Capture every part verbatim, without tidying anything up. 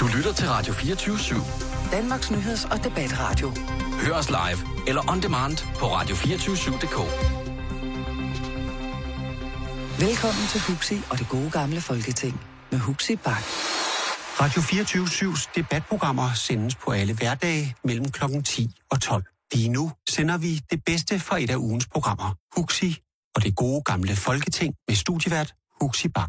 Du lytter til Radio fireogtyve syv. Danmarks nyheds- og debatradio. Hør os live eller on demand på radio to fire syv punktum d k. Velkommen til Huxi og det gode gamle Folketing med Huxi Bach. Radio fireogtyve syvs debatprogrammer sendes på alle hverdage mellem klokken ti og tolv. Lige nu sender vi det bedste fra et af ugens programmer, Huxi og det gode gamle Folketing med studievært Huxi Bach.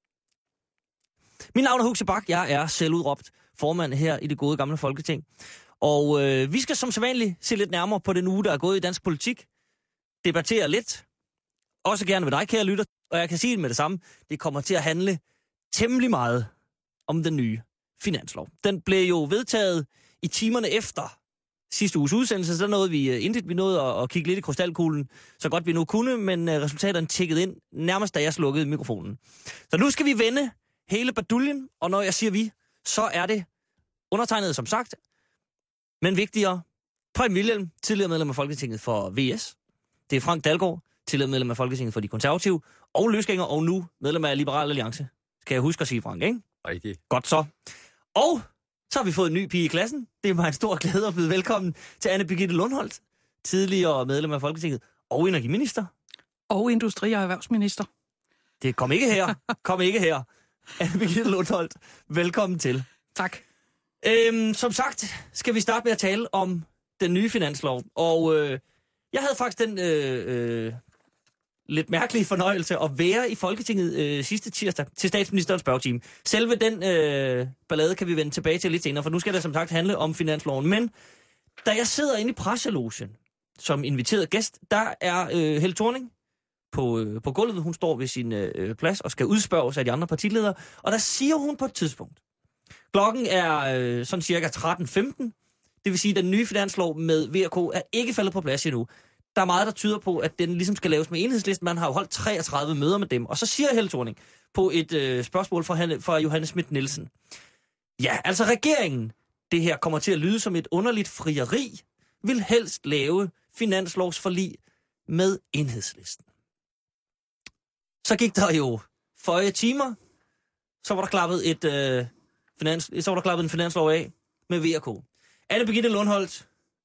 Mit navn er Huxi Bach. Jeg er selvudråbt formand her i det gode gamle Folketing. Og øh, vi skal som sædvanligt se lidt nærmere på den uge, der er gået i dansk politik. Debattere lidt. Også gerne med dig, kære lytter. Og jeg kan sige det med det samme. Det kommer til at handle temmelig meget om den nye finanslov. Den blev jo vedtaget i timerne efter sidste uges udsendelse, så der nåede vi uh, intet. Vi nåede at, at kigge lidt i krystalkuglen, så godt vi nu kunne, men uh, resultaterne tikkede ind nærmest, da jeg slukkede mikrofonen. Så nu skal vi vende hele baduljen, og når jeg siger vi, så er det undertegnet som sagt, men vigtigere, Preben Wilhjelm, tidligere medlem af Folketinget for V S. Det er Frank Dalgaard, tidligere medlem af Folketinget for De Konservative, og løsgænger, og nu medlem af Liberal Alliance. Skal jeg huske at sige, Frank, ikke? Rigtig. Godt så. Og så har vi fået en ny pige i klassen. Det er mig en stor glæde at byde velkommen til Anne Birgitte Lundholt, tidligere medlem af Folketinget og energiminister. Og industri- og erhvervsminister. Det kom ikke her. Kom ikke her. Anne Birgitte Lundholt, velkommen til. Tak. Øhm, som sagt skal vi starte med at tale om den nye finanslov. Og øh, jeg havde faktisk den øh, øh, lidt mærkelige fornøjelse at være i Folketinget øh, sidste tirsdag til statsministerens spørgetime. Selve den øh, ballade kan vi vende tilbage til lidt senere, for nu skal det som sagt handle om finansloven. Men da jeg sidder inde i presselogen som inviteret gæst, der er øh, Helle Thorning på, øh, på gulvet. Hun står ved sin øh, plads og skal udspørges af de andre partiledere. Og der siger hun på et tidspunkt, klokken er øh, sådan cirka tretten femten, det vil sige, at den nye finanslov med V og K er ikke faldet på plads endnu. Der er meget, der tyder på, at den ligesom skal laves med Enhedslisten. Man har jo holdt treogtredive møder med dem. Og så siger Helle Thorning på et øh, spørgsmål fra, Hanne, fra Johannes Schmidt Nielsen. Ja, altså regeringen, det her kommer til at lyde som et underligt frieri, vil helst lave finanslovsforlig med Enhedslisten. Så gik der jo føje timer, så var der klappet, et, øh, finans, så var der klappet en finanslov af med V og K. Anne Birgitte Lundholt,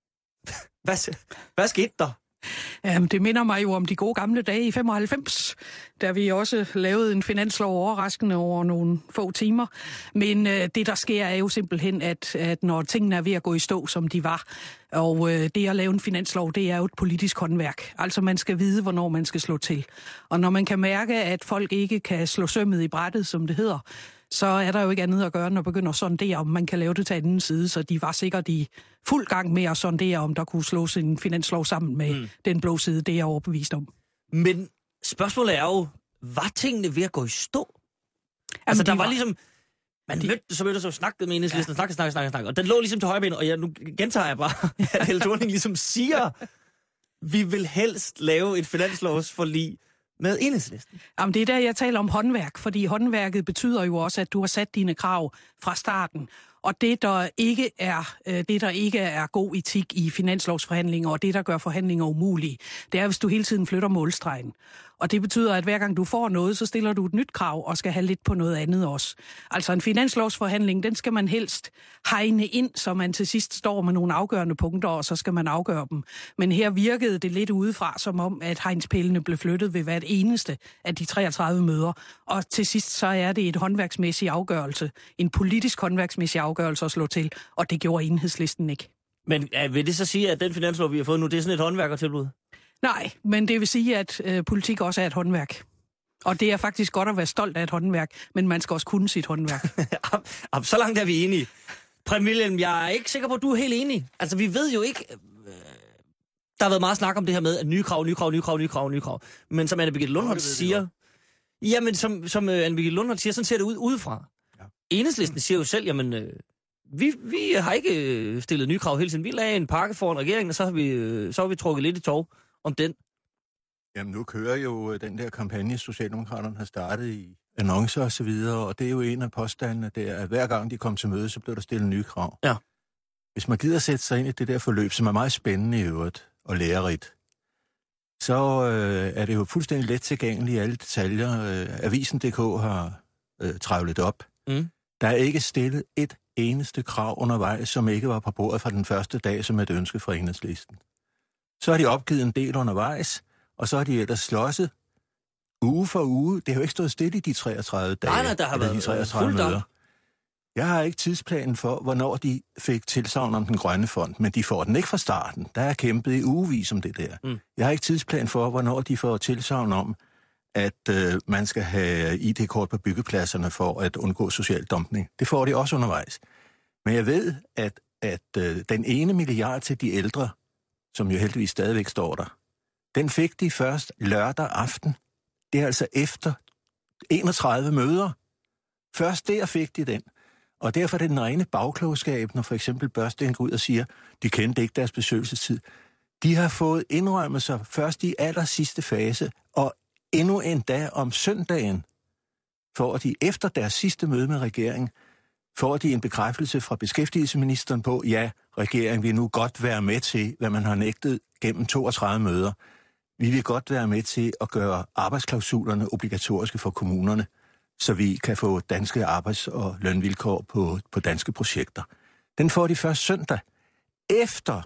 hvad, hvad skete der? Jamen, det minder mig jo om de gode gamle dage i femoghalvfems, da vi også lavede en finanslov overraskende over nogle få timer. Men øh, det, der sker, er jo simpelthen, at, at når tingene er ved at gå i stå, som de var, og øh, det at lave en finanslov, det er jo et politisk håndværk. Altså, man skal vide, hvornår man skal slå til. Og når man kan mærke, at folk ikke kan slå sømmet i brættet, som det hedder, så er der jo ikke andet at gøre, når man begynder at sondere, om man kan lave det til anden side. Så de var sikkert i fuld gang med at sondere, om der kunne slås en finanslov sammen med mm. den blå side. Det er jeg overbevist om. Men spørgsmålet er jo, var tingene ved at gå i stå? Jamen, altså, der var, var ligesom... Man de... mødte, så mødte så snakkede med Enhedslisten, ja. snakke, snakke, snakke, snakke. Og den lå ligesom til højrebenet, og jeg, nu gentager jeg bare, at Helle Thorning ligesom siger, vi vil helst lave et finanslovsforlig med Enhedslisten. Jamen, det er der, jeg taler om håndværk, fordi håndværket betyder jo også, at du har sat dine krav fra starten. Og det, der ikke er, det, der ikke er god etik i finanslovsforhandlinger, og det, der gør forhandlinger umulige, det er, hvis du hele tiden flytter målstregen. Og det betyder, at hver gang du får noget, så stiller du et nyt krav og skal have lidt på noget andet også. Altså en finanslovsforhandling, den skal man helst hegne ind, så man til sidst står med nogle afgørende punkter, og så skal man afgøre dem. Men her virkede det lidt udefra, som om, at hegnspælene blev flyttet ved hvert eneste af de treogtredive møder. Og til sidst så er det et håndværksmæssig afgørelse, en politisk håndværksmæssig afgørelse at slå til, og det gjorde Enhedslisten ikke. Men vil det så sige, at den finanslov, vi har fået nu, det er sådan et håndværkertilbud? Nej, men det vil sige, at øh, politik også er et håndværk. Og det er faktisk godt at være stolt af et håndværk, men man skal også kunne sit håndværk. Så langt er vi enige. Preben Wilhjelm, jeg er ikke sikker på, at du er helt enig. Altså, vi ved jo ikke... Øh, der har været meget snak om det her med, at nye krav, nye krav, nye krav, nye krav, nye krav. Men som Anne Birgitte Lundholt siger... Jamen, som, som uh, Anne Birgitte Lundholt siger, sådan ser det ud udefra. Ja. Enhedslisten siger jo selv, jamen... Øh, Vi, vi har ikke stillet nye krav hele tiden. Vi lagde en pakke foran regeringen, og så har vi, så har vi trukket lidt i tov om den. Jamen nu kører jo den der kampagne, Socialdemokraterne har startet i annoncer og så videre, og det er jo en af påstandene, det er, at hver gang de kom til møde, så blev der stillet nye krav. Ja. Hvis man gider sætte sig ind i det der forløb, som er meget spændende i øvrigt og lærerigt, så øh, er det jo fuldstændig let tilgængeligt i alle detaljer. Øh, Avisen punktum d k har øh, trævlet op. Mm. Der er ikke stillet et eneste krav undervejs, som ikke var på bordet fra den første dag, som et ønske fra Enhedslisten. Så har de opgivet en del undervejs, og så har de ellers slåsset uge for uge. Det har jo ikke stået stille i de treogtredive dage. Nej, nej, der har været de treogtredive fuldt op. møder. Jeg har ikke tidsplanen for, hvornår de fik tilsagn om den grønne fond, men de får den ikke fra starten. Der er kæmpet i ugevis om det der. Mm. Jeg har ikke tidsplan for, hvornår de får tilsagn om, at øh, man skal have I D-kort på byggepladserne for at undgå social dumpning. Det får de også undervejs. Men jeg ved, at, at øh, den ene milliard til de ældre, som jo heldigvis stadigvæk står der, den fik de først lørdag aften. Det er altså efter enogtredive møder. Først der fik de den. Og derfor er det den rene bagklogskab, når for eksempel Børsten går ud og siger, de kendte ikke deres besøgelsestid. De har fået indrømmelser først i aller sidste fase, og endnu en dag om søndagen, får de efter deres sidste møde med regeringen, får de en bekræftelse fra beskæftigelsesministeren på, ja, regeringen vil nu godt være med til, hvad man har nægtet gennem toogtredive møder. Vi vil godt være med til at gøre arbejdsklausulerne obligatoriske for kommunerne, så vi kan få danske arbejds- og lønvilkår på, på danske projekter. Den får de først søndag, efter,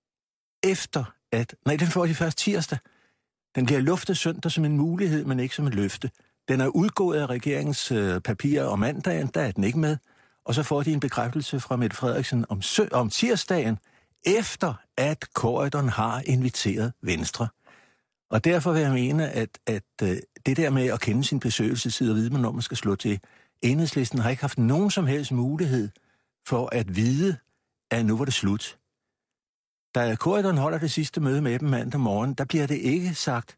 efter at, nej, den får de først tirsdag. Den bliver luftet søndag som en mulighed, men ikke som et løfte. Den er udgået af regeringens øh, papirer om mandagen, der er den ikke med. Og så får de en bekræftelse fra Mette Frederiksen om, sø- om tirsdagen, efter at Corydon har inviteret Venstre. Og derfor vil jeg mene, at, at øh, det der med at kende sin besøgelsestid og vide, hvornår man skal slå til, Enhedslisten har ikke haft nogen som helst mulighed for at vide, at nu var det slut. Da Corydon holder det sidste møde med dem mandag morgen, der bliver det ikke sagt,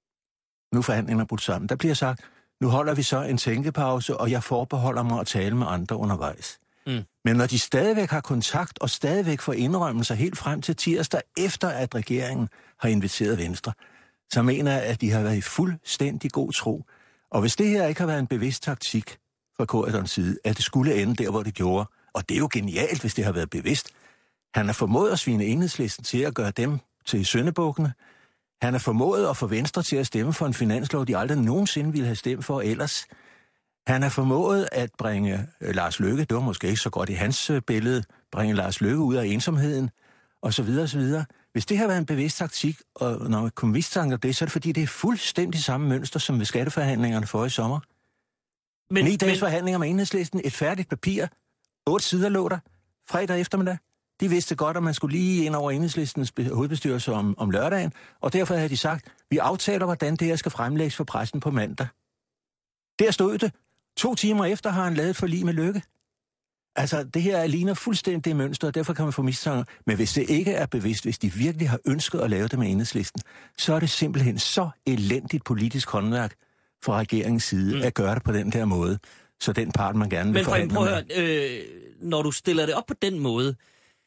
nu forhandlingen er brudt sammen. Der bliver sagt, nu holder vi så en tænkepause, og jeg forbeholder mig at tale med andre undervejs. Mm. Men når de stadigvæk har kontakt, og stadigvæk får indrømmelser helt frem til tirsdag, efter at regeringen har inviteret Venstre, så mener jeg, at de har været i fuldstændig god tro. Og hvis det her ikke har været en bevidst taktik fra Corydons side, at det skulle ende der, hvor det gjorde, og det er jo genialt, hvis det har været bevidst. Han har formået at svine Enhedslisten til at gøre dem til syndebukkene. Han har formået at få Venstre til at stemme for en finanslov, de aldrig nogensinde ville have stemt for ellers. Han har formået at bringe Lars Løkke, det var måske ikke så godt i hans billede, bringe Lars Løkke ud af ensomheden, og så videre, og så videre. Hvis det har været en bevidst taktik, og når man kommer mistanke det, så er det fordi, det er fuldstændig samme mønster, som ved skatteforhandlingerne for i sommer. Men, Ni dages men... forhandlinger med Enhedslisten, et færdigt papir, otte sider lå der, fredag eftermiddag. De vidste godt, at man skulle lige ind over Enhedslistens hovedbestyrelse om, om lørdagen, og derfor havde de sagt, vi aftaler, hvordan det her skal fremlægges for pressen på mandag. Der stod det. To timer efter har han lavet et forlig med Løkke. Altså, det her ligner fuldstændig det mønster, og derfor kan man få mistanke. Men hvis det ikke er bevidst, hvis de virkelig har ønsket at lave det med Enhedslisten, så er det simpelthen så elendigt politisk håndværk fra regeringens side mm. at gøre det på den der måde, så den part, man gerne vil Men forhandle prøv at høre, øh, når du stiller det op på den måde,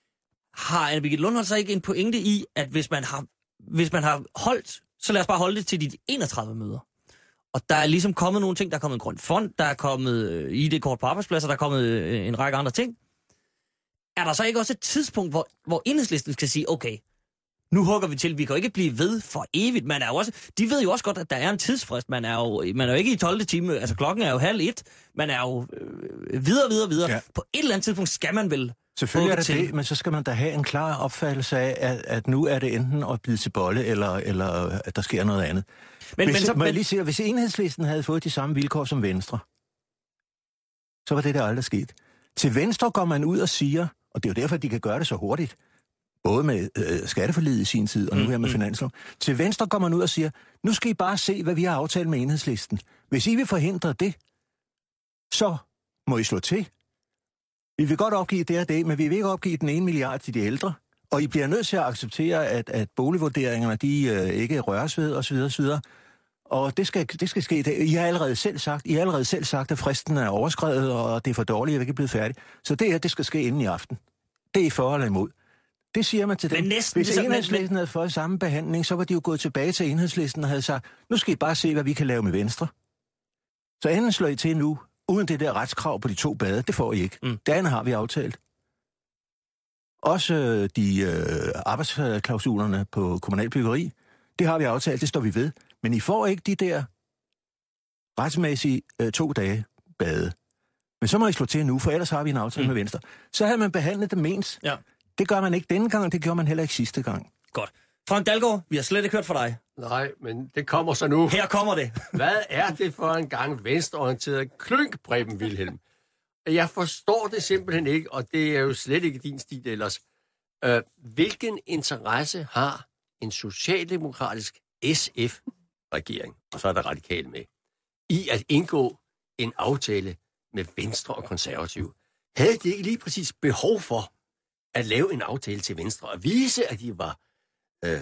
har Anne Birgitte Lundholdt så ikke en pointe i, at hvis man har, hvis man har holdt, så lad os bare holde det til de enogtredive møder. Og der er ligesom kommet nogle ting, der er kommet en grøn fond, der er kommet I D-kort på arbejdspladser, der er kommet en række andre ting. Er der så ikke også et tidspunkt, hvor, hvor Enhedslisten skal sige, okay, nu hugger vi til, vi kan jo ikke blive ved for evigt. Man er jo også, de ved jo også godt, at der er en tidsfrist. Man er jo, man er jo ikke i tolvte time, altså klokken er jo halv et. Man er jo øh, videre, videre, videre. Ja. På et eller andet tidspunkt skal man vel selvfølgelig er det til. det, men så skal man da have en klar opfattelse af, at, at nu er det enten at bide til bolle, eller, eller at der sker noget andet. Men, hvis, men så, må jeg lige sige, hvis Enhedslisten havde fået de samme vilkår som Venstre, så var det der aldrig sket. Til Venstre går man ud og siger, og det er jo derfor, de kan gøre det så hurtigt, både med øh, skatteforliget i sin tid, og nu her med finanslov. Til Venstre går man ud og siger, nu skal I bare se, hvad vi har aftalt med Enhedslisten. Hvis I vil forhindre det, så må I slå til. Vi vil godt opgive det og det, men vi vil ikke opgive den ene milliard til de ældre. Og I bliver nødt til at acceptere, at, at boligvurderingerne, de øh, ikke røres ved, osv. osv. Og det skal, det skal ske. I har allerede selv sagt, I har allerede selv sagt, at fristen er overskredet, og det er for dårligt, at vi ikke er blevet færdige. Så det her, det skal ske inden i aften. Det er I for eller imod. Det siger man til dem. Næsten, Hvis Enhedslisten havde fået samme behandling, så var de jo gået tilbage til Enhedslisten og havde sagt, nu skal I bare se, hvad vi kan lave med Venstre. Så enden slår I til nu, uden det der retskrav på de to bade, det får I ikke. Mm. Det andet har vi aftalt. Også øh, de øh, arbejdsklausulerne på kommunal byggeri, det har vi aftalt, det står vi ved. Men I får ikke de der retsmæssige øh, to dage bade. Men så må I slå til nu, for ellers har vi en aftale mm. med Venstre. Så havde man behandlet dem ens. Ja. Det gør man ikke denne gang, det gjorde man heller ikke sidste gang. Godt. Frank Dalgaard, vi har slet ikke hørt fra dig. Nej, men det kommer så nu. Her kommer det. Hvad er det for en gang venstreorienteret klynk, Preben Wilhelm? Jeg forstår det simpelthen ikke, og det er jo slet ikke din stil ellers. Øh, hvilken interesse har en socialdemokratisk S F-regering, og så er der radikale med, i at indgå en aftale med Venstre og Konservative? Havde de ikke lige præcis behov for at lave en aftale til Venstre og vise, at de var øh,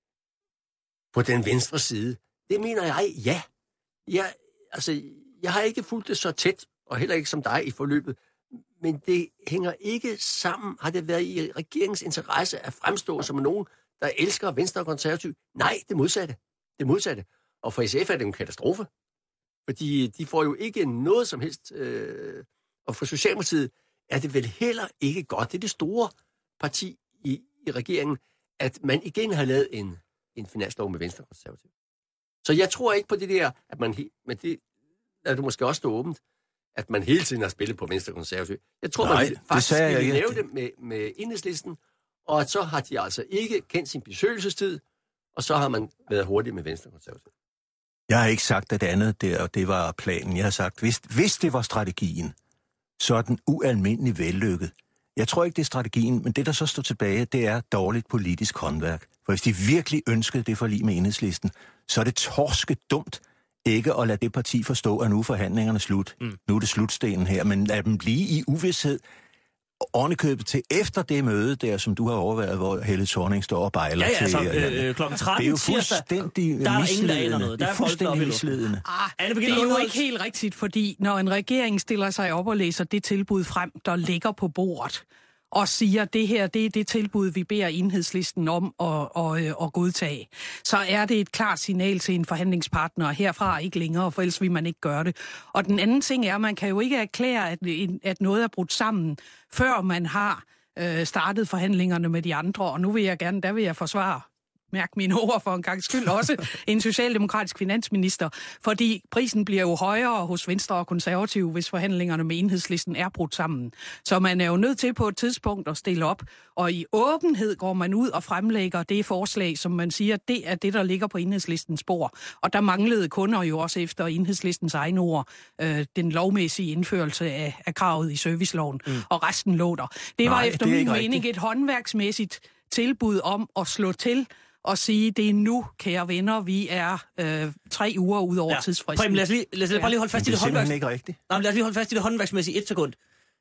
på den venstre side? Det mener jeg, ja. Jeg, altså, jeg har ikke fulgt det så tæt, og heller ikke som dig i forløbet, men det hænger ikke sammen. Har det været i regeringens interesse at fremstå som nogen, der elsker Venstre og Konservative? Nej, det modsatte. Det modsatte. Og for S F er det en katastrofe. Fordi de får jo ikke noget som helst. Øh, og for Socialdemokratiet er det vel heller ikke godt. Det er det store parti i, i regeringen, at man igen har lavet en, en finanslov med Venstre og Konservative. Så jeg tror ikke på det der, at man... Men det er du måske også stå åbent, at man hele tiden har spillet på Venstre og Konservative. Jeg tror, Nej, man faktisk vil lave det med, med Enhedslisten, og så har de altså ikke kendt sin besøgelsestid, og så har man været hurtig med Venstre og Konservative. Jeg har ikke sagt, at det andet der, det var planen. Jeg har sagt, hvis, hvis det var strategien, så er den ualmindelig vellykket. Jeg tror ikke, det er strategien, men det, der så står tilbage, det er dårligt politisk håndværk. For hvis de virkelig ønskede det forlig med Enhedslisten, så er det torske dumt ikke at lade det parti forstå, at nu er forhandlingerne slut. Mm. Nu er det slutstenen her, men lad dem blive i uvished. Ordnekøbet til efter det møde der, som du har overvejet, hvor Helle Thorning står og bejler ja, ja, til. Altså, øh, klokken tretten det er jo fuldstændig der er ingen, der aner noget. Det er fuldstændig misledende. Ah, det er jo ikke helt rigtigt, fordi når en regering stiller sig op og læser det tilbud frem, der ligger på bordet, og siger, at det her det er det tilbud, vi beder Enhedslisten om at, at, at godtage, så er det et klart signal til en forhandlingspartner herfra ikke længere, for ellers vil man ikke gøre det. Og den anden ting er, at man kan jo ikke erklære, at, at noget er brudt sammen, før man har øh, startet forhandlingerne med de andre, og nu vil jeg gerne, der vil jeg forsvare mærk mine ord for en gang skyld også, en socialdemokratisk finansminister, fordi prisen bliver jo højere hos Venstre og Konservative, hvis forhandlingerne med Enhedslisten er brudt sammen. Så man er jo nødt til på et tidspunkt at stille op, og i åbenhed går man ud og fremlægger det forslag, som man siger, det er det, der ligger på Enhedslistens spor. Og der manglede kunder jo også efter Enhedslistens egne ord øh, den lovmæssige indførelse af, af kravet i serviceloven, mm. og resten lå der. Det var Nej, efter det min mening rigtigt. Et håndværksmæssigt tilbud om at slå til og sige, det er nu, kære venner, vi er øh, tre uger ud over ja. tidsfristen. Preben, lad os lige, lad os ja. bare lige holde fast i det, det håndværks... ikke rigtigt. Nej, lad os lige holde fast i det håndværksmæssige et sekund.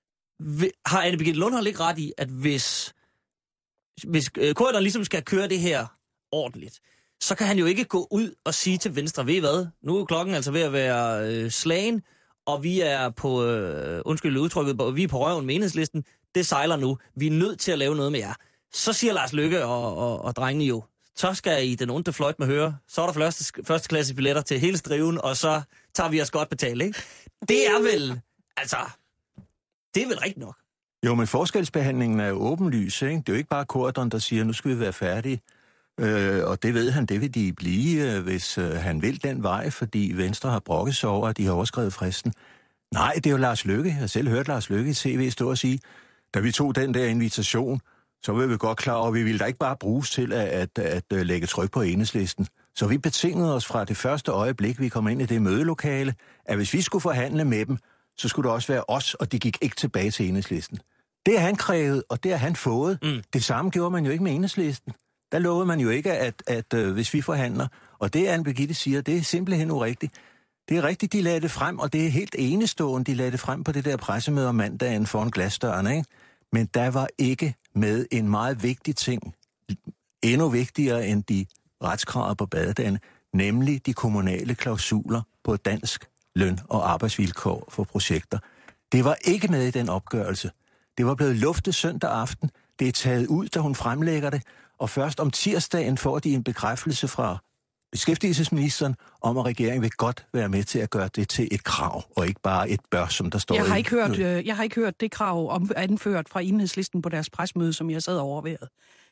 Har Anne Birgitte Lundholm ikke ret i, at hvis, hvis øh, Korydon ligesom skal køre det her ordentligt, så kan han jo ikke gå ud og sige til Venstre, ved I hvad, nu er klokken altså ved at være øh, slagen, og vi er på, øh, undskyld udtrykket, vi er på røven med Enhedslisten, det sejler nu, vi er nødt til at lave noget med jer. Så siger Lars Løkke og, og, og drengene jo, så skal I den onde fløjt med høre, så er der første, første klasse billetter til hele striven, og så tager vi os godt betalt, ikke? Det er vel, altså, det er vel rigtigt nok. Jo, men forskelsbehandlingen er jo åbenlys, ikke? Det er jo ikke bare Korydon, der siger, nu skal vi være færdige, øh, og det ved han, det vil de blive, øh, hvis øh, han vil den vej, fordi Venstre har brokket sig over, at de har overskrevet fristen. Nej, det er jo Lars Løkke. Jeg har selv hørt Lars Løkke i T V stå og sige, da vi tog den der invitation, så var vi godt klar over, at vi ville da ikke bare bruges til at, at, at, at lægge tryk på Enhedslisten. Så vi betingede os fra det første øjeblik, vi kom ind i det mødelokale, at hvis vi skulle forhandle med dem, så skulle det også være os, og de gik ikke tilbage til Enhedslisten. Det har han krævet, og det har han fået. Mm. Det samme gjorde man jo ikke med Enhedslisten. Der lovede man jo ikke, at, at, at hvis vi forhandler, og det Anne Birgitte siger, det er simpelthen urigtigt. Det er rigtigt, de lagde det frem, og det er helt enestående, de lagde det frem på det der pressemøde om mandagen foran glasdøren, ikke? Men der var ikke med en meget vigtig ting, endnu vigtigere end de retskrav på badedagen, nemlig de kommunale klausuler på dansk løn- og arbejdsvilkår for projekter. Det var ikke med i den opgørelse. Det var blevet luftet søndag aften. Det er taget ud, da hun fremlægger det, og først om tirsdagen får de en bekræftelse fra beskæftigelsesministeren om, at regeringen vil godt være med til at gøre det til et krav, og ikke bare et bør, som der står jeg har i. Ikke hørt, øh, jeg har ikke hørt det krav om, anført fra Enhedslisten på deres presmøde, som jeg sad og overvejede.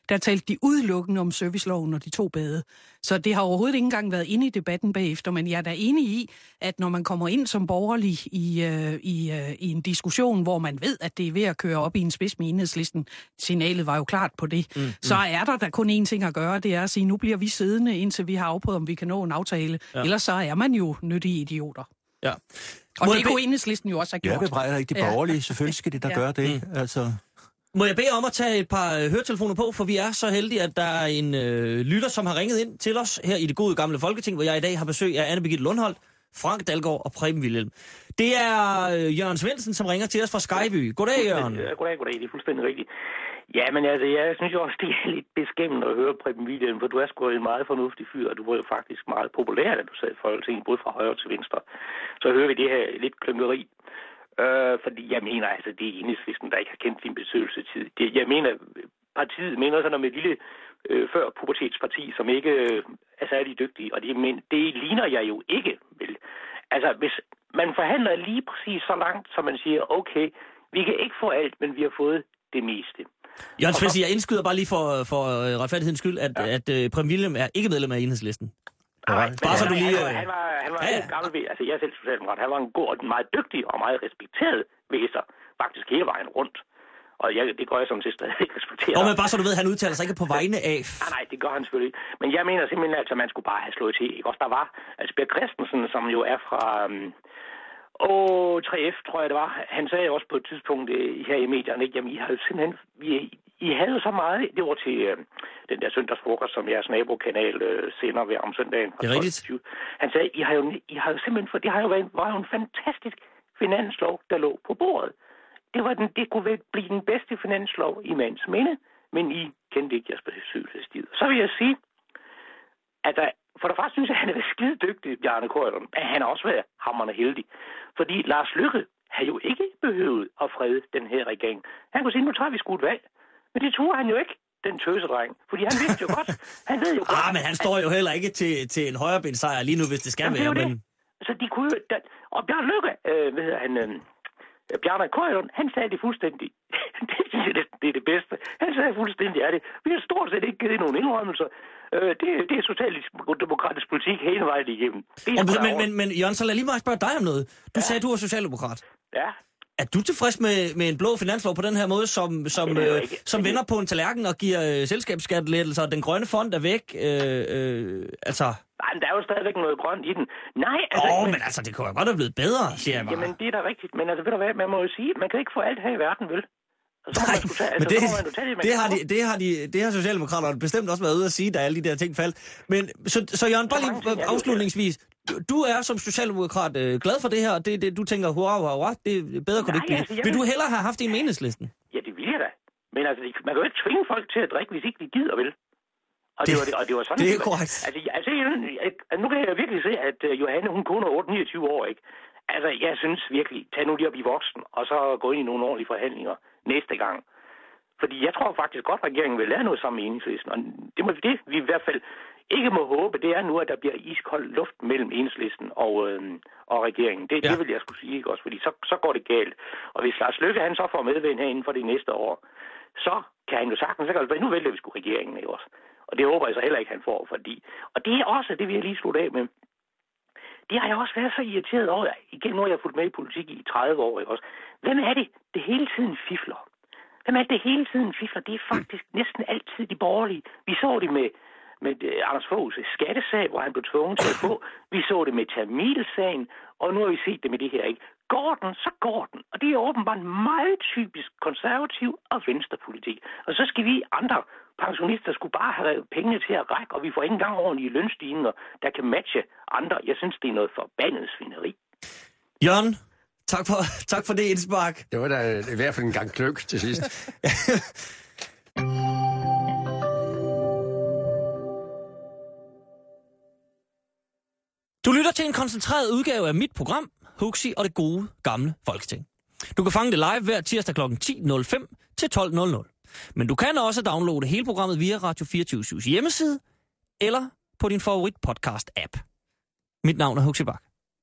der talte de udelukkende om serviceloven, når de to bade. Så det har overhovedet ikke engang været inde i debatten bagefter, men jeg er da enig i, at når man kommer ind som borgerlig i, øh, i, øh, i en diskussion, hvor man ved, at det er ved at køre op i en spids med Enhedslisten, signalet var jo klart på det, mm, mm. så er der da kun én ting at gøre, det er at sige, nu bliver vi siddende, indtil vi har afprøvet, om vi kan nå en aftale. Ja. Ellers så er man jo nyttige idioter. Ja. Og må det kunne Enhedslisten jo også have gjort. Jeg bebrejder ikke de borgerlige. Ja. Selvfølgelig skal de da ja. gøre det. Mm. Altså... Må jeg bede om at tage et par høretelefoner på, for vi er så heldige, at der er en øh, lytter, som har ringet ind til os her i det gode gamle Folketing, hvor jeg i dag har besøg af Anne Birgitte Lundholt, Frank Dalgaard og Preben Wilhelm. Det er øh, Jørgen Svendsen, som ringer til os fra Skyby. Goddag, Jørgen. Goddag, goddag. Det er fuldstændig rigtigt. Ja, men altså, jeg synes jo også, det er lidt beskæmmende at høre Preben Wilhelm, for du er sgu en meget fornuftig fyr, og du var jo faktisk meget populær, da du sad i Folketinget, både fra højre til venstre. Så hører vi det her lidt klynkeri. Øh, fordi jeg mener, altså, det er Enhedslisten, der ikke har kendt sin besøgelsestid. Det, jeg mener, partiet mener sådan om et lille øh, før pubertetsparti, som ikke øh, er særlig dygtige, og det, men, det ligner jeg jo ikke, vel. Altså, hvis man forhandler lige præcis så langt, så man siger, okay, vi kan ikke få alt, men vi har fået det meste. Jørgen Svendsen, jeg indskyder bare lige for, for retfærdighedens skyld, at, ja. at, at uh, Preben Wilhelm er ikke medlem af Enhedslisten. Nej, bare så han, du lige... Han var, han var, han var ja. en gammel, altså jeg er selv socialdemokrat, han var en god og meget dygtig og meget respekteret væser, faktisk hele vejen rundt. Og jeg, det går jeg som til stadig ikke respektere. Åh, men bare så du ved, han udtaler sig ikke på vegne af... Nej, nej, det gør han selvfølgelig ikke. Men jeg mener simpelthen, at altså, man skulle bare have slået til. Ikke? Også der var, altså Per Christensen, som jo er fra... Um, og tre F, tror jeg det var. Han sagde også på et tidspunkt øh, her i medierne, ikke? Jamen, I havde simpelthen... Vi, I havde så meget... Det var til øh, den der søndagsfrokost, som jeres nabokanal øh, sender ved om søndagen. Det er rigtigt. Han sagde, I har jo, I har jo simpelthen... For det har jo været, var jo en fantastisk finanslov, der lå på bordet. Det, var den, det kunne blive den bedste finanslov i mands minde, men I kendte ikke jeres besøgelsestid. Så vil jeg sige, at der, for det første synes jeg, at han er skide dygtig, Bjarne Corydon, men han har også været hamrende heldig. Fordi Lars Løkke har jo ikke behøvet at frede den her regering. Han kunne sige, nu tager vi sgu et valg. Men det turde han jo ikke, den tøsedreng. Fordi han vidste jo godt. Han ved jo godt. Ah, men han står jo heller ikke til, til en højrebindssejr lige nu, hvis det skal Jamen, være. Det men... Så de kunne jo... Og Bjarne Løkke, øh, hvad hedder han... Øh, Bjarne Corydon, han sagde det fuldstændig. det, det, det er det bedste. Han sagde fuldstændig af det. Vi har stort set ikke givet nogen indrømmelser. Øh, det, det er socialdemokratisk politik hele vejen igennem. Men, men, men, men Jørgen, så lad lige mig spørge dig om noget. Du ja. sagde, at du er socialdemokrat. Ja. Er du tilfreds med, med en blå finanslov på den her måde, som, som, øh, som vender på en tallerken og giver øh, selskabsskattelettelser, og den grønne fond er væk? Øh, øh, altså... Nej, men der er jo stadigvæk noget grønt i den. Nej, altså... Åh, oh, men altså, det kunne jo godt have blevet bedre, siger jeg bare. Jamen, det er da rigtigt. Men altså, ved du hvad, man må jo sige, man kan ikke få alt her i verden, vel? Så Nej, man tage, altså, men det, man tage det, det, har de, det, har de, det har Socialdemokraterne bestemt også været ude at sige, da alle de der ting faldt. Men så, så Jørgen, bare lige afslutningsvis. Du er som socialdemokrat øh, glad for det her, og det, det, du tænker, hurra, hurra, hurra, det bedre kunne det ikke blive. Altså, vil du hellere have haft en med Enhedslisten? Ja, det vil jeg da. Men altså, man kan jo ikke tvinge folk til at drikke, hvis ikke de gider, vel? Og det, det, var, det, og det var sådan... Det er korrekt. Altså, altså, nu kan jeg virkelig se, at uh, Johanne, hun kun er otte niogtyve år, ikke? Altså, jeg synes virkelig, tag nu lige at blive voksen, og så gå ind i nogle ordentlige forhandlinger næste gang. Fordi jeg tror faktisk godt, at regeringen vil lave noget sammen med Enhedslisten. Og det, må, det vi i hvert fald ikke må håbe, det er nu, at der bliver iskold luft mellem Enhedslisten og, øh, og regeringen. Det, ja. det vil jeg skulle sige, ikke også? Fordi så, så går det galt. Og hvis Lars Løkke, han så får medvind herinde for det næste år, så kan han jo sagtens, så kan det, nu vælger vi sgu regeringen, ikke også? Og det håber jeg så heller ikke, han får, fordi... Og det er også, det vil jeg lige slutte af med, det har jeg også været så irriteret over. Igen, nu har jeg fulgt med i politik i tredive år, ikke også? Hvem er det, det hele tiden fifler? Hvem er det, det hele tiden fifler? Det er faktisk næsten altid de borgerlige. Vi så det med, med Anders Foghs skattesag, hvor han blev tvunget til at få. Vi så det med Tamilsagen, og nu har vi set det med det her, ikke? Går den, så går den. Og det er åbenbart meget typisk konservativ og venstrepolitik. Og så skal vi andre pensionister skulle bare have pengene til at række, og vi får ikke engang ordentlige lønstigninger, der kan matche andre. Jeg synes, det er noget forbandet svineri. Jørgen, tak for, tak for det indspark. Det var da i hvert fald en gang kløk til sidst. Du lytter til en koncentreret udgave af mit program, Huxi og det gode gamle Folketing. Du kan fange det live hver tirsdag klokken ti nul fem til tolv nul nul. Men du kan også downloade hele programmet via Radio fireogtyve syvs hjemmeside eller på din favorit podcast-app. Mit navn er Huxi Bak.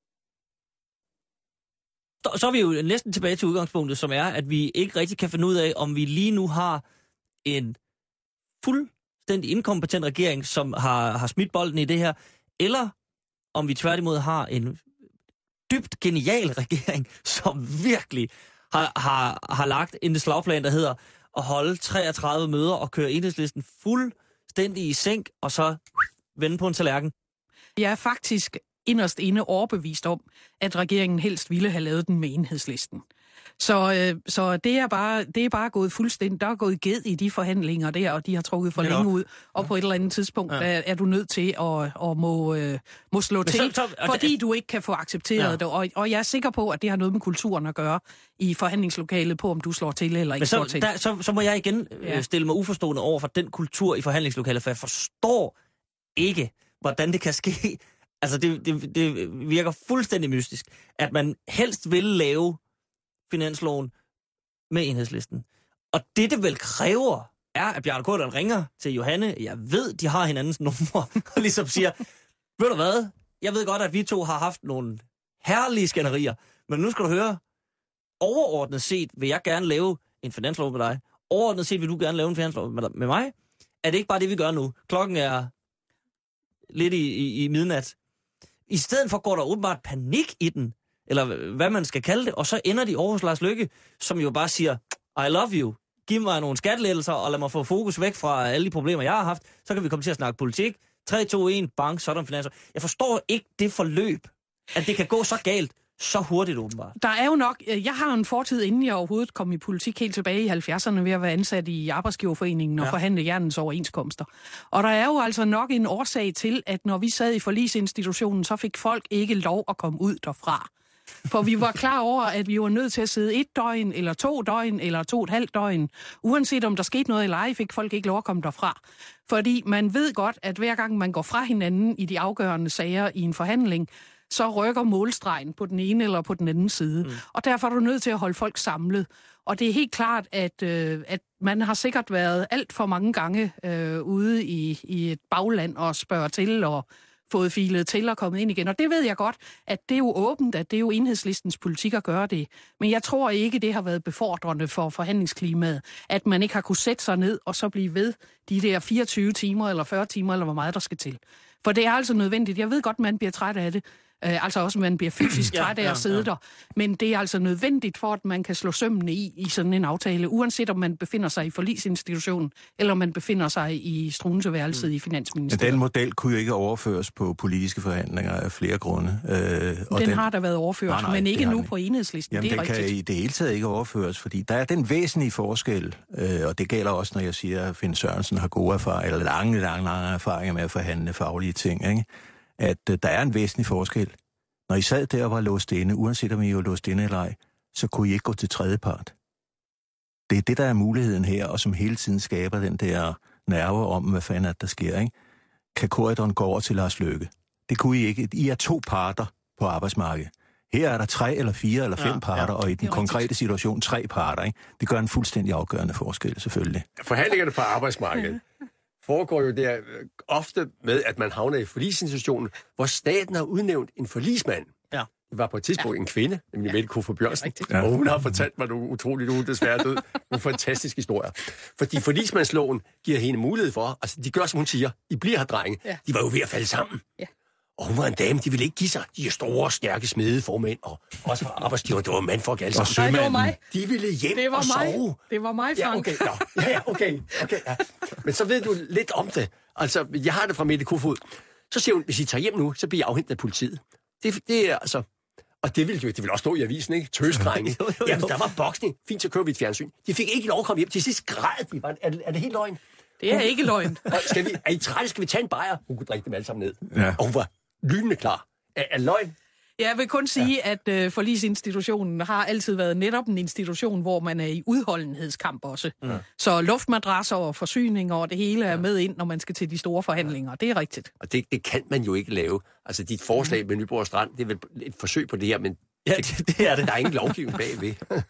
Så er vi jo næsten tilbage til udgangspunktet, som er, at vi ikke rigtig kan finde ud af, om vi lige nu har en fuldstændig inkompetent regering, som har, har smidt bolden i det her, eller om vi tværtimod har en dybt genial regering, som virkelig har, har, har lagt en slagplan, der hedder at holde treogtredive møder og køre Enhedslisten fuldstændig i sænk, og så vende på en tallerken. Jeg er faktisk inderst inde overbevist om, at regeringen helst ville have lavet den med Enhedslisten. Så, øh, så det, er bare, det er bare gået fuldstændig, der er gået ged i de forhandlinger der, og de har trukket for længe ud, og ja. på et eller andet tidspunkt ja. er, er du nødt til at, at må, øh, må slå Men til, så, så, okay. fordi du ikke kan få accepteret ja. det, og, og jeg er sikker på, at det har noget med kulturen at gøre i forhandlingslokalet på, om du slår til eller ikke Men så, slår til. Der, så, så må jeg igen ja. stille mig uforstående over for den kultur i forhandlingslokalet, for jeg forstår ikke, hvordan det kan ske. Altså, det, det, det virker fuldstændig mystisk, at man helst vil lave finansloven med Enhedslisten. Og det, det vel kræver, er, at Bjarne Corydon ringer til Johanne. Jeg ved, de har hinandens numre, og ligesom siger, ved du hvad, jeg ved godt, at vi to har haft nogle herlige skænderier, men nu skal du høre, overordnet set vil jeg gerne lave en finanslov med dig. Overordnet set vil du gerne lave en finanslov med, med mig. Er det ikke bare det, vi gør nu? Klokken er lidt i, i, i midnat. I stedet for går der åbenbart panik i den, eller hvad man skal kalde det, og så ender de over hos Lars Løkke, som jo bare siger, I love you, giv mig nogle skattelettelser, og lad mig få fokus væk fra alle de problemer, jeg har haft, så kan vi komme til at snakke politik. tre, to, et, bang, sådan finanser. Jeg forstår ikke det forløb, at det kan gå så galt, så hurtigt åbenbart. Der er jo nok, jeg har en fortid, inden jeg overhovedet kom i politik helt tilbage i halvfjerdserne, ved at være ansat i Arbejdsgiverforeningen og ja. forhandle jernens overenskomster. Og der er jo altså nok en årsag til, at når vi sad i forligsinstitutionen, så fik folk ikke lov at komme ud derfra. For vi var klar over, at vi var nødt til at sidde et døgn, eller to døgn, eller to og et halvt døgn. Uanset om der skete noget eller ej, fik folk ikke lov at komme derfra. Fordi man ved godt, at hver gang man går fra hinanden i de afgørende sager i en forhandling, så rykker målstregen på den ene eller på den anden side. Mm. Og derfor er du nødt til at holde folk samlet. Og det er helt klart, at, øh, at man har sikkert været alt for mange gange øh, ude i, i et bagland og spørger til og fået filet til og kommet ind igen. Og det ved jeg godt, at det er jo åbent, at det er jo Enhedslistens politik at gøre det. Men jeg tror ikke, det har været befordrende for forhandlingsklimaet, at man ikke har kunne sætte sig ned og så blive ved de der fireogtyve timer eller fyrre timer, eller hvor meget der skal til. For det er altså nødvendigt. Jeg ved godt, man bliver træt af det. Uh, altså også, at man bliver fysisk træt af ja, ja, at sidde ja. der. Men det er altså nødvendigt for, at man kan slå sømmene i i sådan en aftale, uanset om man befinder sig i forligsinstitutionen, eller om man befinder sig i Struenseværelset mm. i Finansministeriet. Men den model kunne jo ikke overføres på politiske forhandlinger af flere grunde. Øh, og den, den har der været overført, nej, nej, men ikke nu på Enhedslisten. Jamen, det er den rigtigt. Kan i det hele taget ikke overføres, fordi der er den væsentlige forskel, øh, og det gælder også, når jeg siger, at Finn Sørensen har gode erfaringer, eller lange, lange, lange erfaringer med at forhandle faglige ting, ikke? At øh, der er en væsentlig forskel. Når I sad der og var låst inde, uanset om I var låst inde eller ej, så kunne I ikke gå til tredje part. Det er det, der er muligheden her, og som hele tiden skaber den der nerve om, hvad fanden at der sker, ikke? Kan Corydon gå over til Lars Løkke? Det kunne I ikke. I er to parter på arbejdsmarkedet. Her er der tre eller fire eller fem ja, parter, ja, og i den konkrete situation tre parter, ikke? Det gør en fuldstændig afgørende forskel, selvfølgelig. Forhandlingerne på arbejdsmarkedet foregår jo der ofte med, at man havner i forligsinstitutionen, hvor staten har udnævnt en forligsmand. Ja. Det var på et tidspunkt ja. en kvinde, nemlig ja. Mette Kofod Bjørnsen, ja. og hun har fortalt mig nogle utroligt nu, desværre død, nogle fantastiske historier. Fordi forligsmandsloven giver hende mulighed for, altså de gør, som hun siger, I bliver her, drenge. Ja. De var jo ved at falde sammen. Ja. Og hun var en dame, de ville ikke give sig. De er store, stærke smede formænd, og også for arbejdsgiver, det var mandfolk alle sammen. Nej, det var mig. De ville hjem det var og mig. sove. Det var mig, Frank. Ja, okay, no. ja, ja, okay, okay ja. Men så ved du lidt om det. Altså, jeg har det fra Mette Kofod. Så siger hun, hvis I tager hjem nu, så bliver jeg afhentet af politiet. Det, det er altså... Og det ville jo det ville også stå i avisen, ikke? Tøsdrenge. Jamen, der var boksning. Fint, så kører vi et fjernsyn. De fik ikke lov at komme hjem. Til sidst græd de. Er, er det helt løgn? Det er ikke løgn. Skal vi, er I trætte? Skal vi tage en bajer? Hun kunne drikke dem alle sammen ned. Ja. Og hun var lynende klar. Er, er løgn? Jeg vil kun sige, ja. at øh, forligsinstitutionen har altid været netop en institution, hvor man er i udholdenhedskamp også. Ja. Så luftmadrasser og forsyninger og det hele er ja. med ind, når man skal til de store forhandlinger. Det er rigtigt. Og det, det kan man jo ikke lave. Altså dit forslag med Nyborg Strand, det er vel et forsøg på det her, men ja, det, det er det. Der er ingen lovgivning bagved.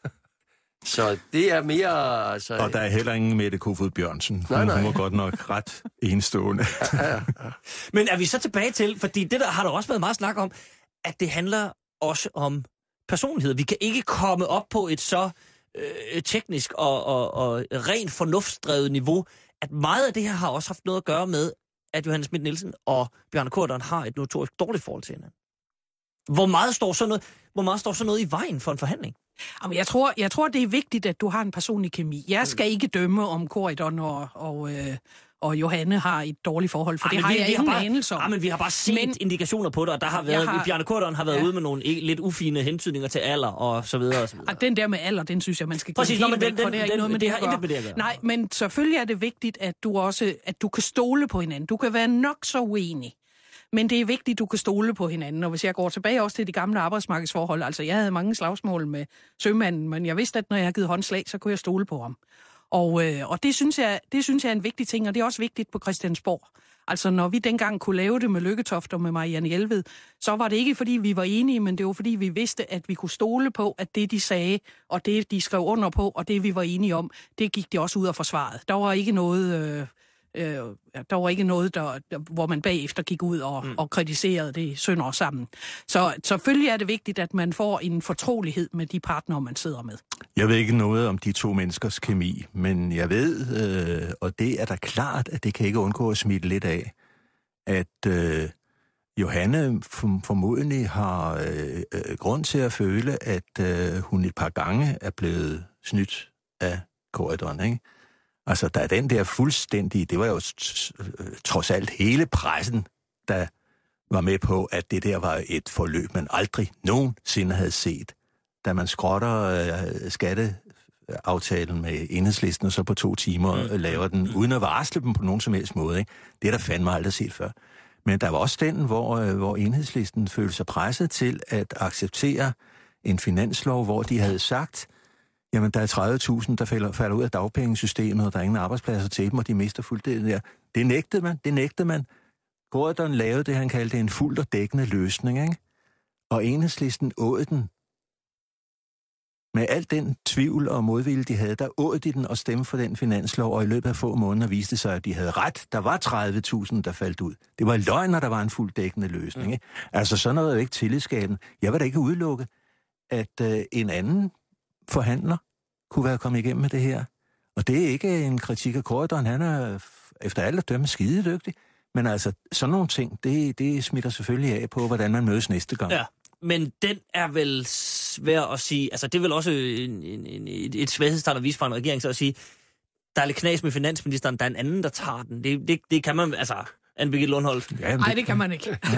Så det er mere... Altså... Og der er heller ingen Mette Kofod Bjørnsen. Nej, nej. Hun var godt nok ret enestående. ja, ja, ja. Men er vi så tilbage til, fordi det der har der også været meget snak om, at det handler også om personlighed. Vi kan ikke komme op på et så øh, teknisk og, og, og rent fornuftsdrevet niveau, at meget af det her har også haft noget at gøre med, at Johanne Schmidt Nielsen og Bjarne Corydon har et notorisk dårligt forhold til hinanden. Hvor meget står sådan noget, hvor meget står sådan noget i vejen for en forhandling? Jamen, jeg tror, jeg tror, det er vigtigt, at du har en personlig kemi. Jeg skal ikke dømme, om Corydon og, og, øh, og Johanne har et dårligt forhold, for Ej, det har vi, jeg vi ingen anelse om. Ja, men vi har bare set men, indikationer på det, og der har været, har, Bjarne Corydon har været ja. ude med nogle lidt ufine hentydninger til alder og så videre og så videre. Og den der med alder, den synes jeg, man skal give Præcis, helt men væk, den, den, for det har den, ikke noget med det, det, det har med det at gøre. Nej, men selvfølgelig er det vigtigt, at du også at du kan stole på hinanden. Du kan være nok så uenig. Men det er vigtigt, at du kan stole på hinanden. Og hvis jeg går tilbage også til de gamle arbejdsmarkedsforhold, altså jeg havde mange slagsmål med sømanden, men jeg vidste, at når jeg havde givet håndslag, så kunne jeg stole på ham. Og, øh, og det, synes jeg, det synes jeg er en vigtig ting, og det er også vigtigt på Christiansborg. Altså når vi dengang kunne lave det med Lykketoft og med Marianne Jelved, så var det ikke fordi vi var enige, men det var fordi vi vidste, at vi kunne stole på, at det de sagde, og det de skrev under på, og det vi var enige om, det gik de også ud og forsvaret. Der var ikke noget... Øh, Øh, der var ikke noget, der, der, hvor man bagefter gik ud og, mm. og kritiserede det sønder sammen. Så selvfølgelig er det vigtigt, at man får en fortrolighed med de partnere, man sidder med. Jeg ved ikke noget om de to menneskers kemi, men jeg ved, øh, og det er da klart, at det kan ikke undgå at smitte lidt af, at øh, Johanne formodentlig har øh, øh, grund til at føle, at øh, hun et par gange er blevet snydt af Corydon, ikke? Altså, der er den der fuldstændige, det var jo trods alt hele pressen, der var med på, at det der var et forløb, man aldrig nogensinde havde set. Da man skrotter øh, skatteaftalen med Enhedslisten, og så på to timer mm. laver den, uden at varsle dem på nogen som helst måde, ikke? Det er der fandme aldrig set før. Men der var også den, hvor, øh, hvor Enhedslisten følte sig presset til at acceptere en finanslov, hvor de havde sagt, jamen, der er tredive tusind, der falder, falder ud af dagpengesystemet, og der er ingen arbejdspladser til dem, og de mister fuldstændig der. Det nægtede man, det nægtede man. Corydon lavede det, han kaldte en fuldt og dækkende løsning, ikke? Og Enhedslisten åd den. Med al den tvivl og modvilje, de havde, der åd de den og stemte for den finanslov, og i løbet af få måneder viste sig, at de havde ret. Der var tredive tusind, der faldt ud. Det var løgn, når der var en fuldt dækkende løsning, ikke? Altså, sådan noget er jo ikke tillidsskabende. Jeg vil da ikke udelukke, at øh, en anden forhandler kunne være kommet igennem med det her. Og det er ikke en kritik af Corydon, han er efter alt at dømme skidedygtig, men altså sådan nogle ting, det, det smitter selvfølgelig af på, hvordan man mødes næste gang. Ja, men den er vel svær at sige, altså det er vel også en, en, en, et svaghedstegn at vise fra en regering, så at sige, der er lidt knas med finansministeren, der er en anden, der tager den. Det, det, det kan man, altså, Anne Birgitte Lundholt. Nej, ja, det... det kan man ikke. det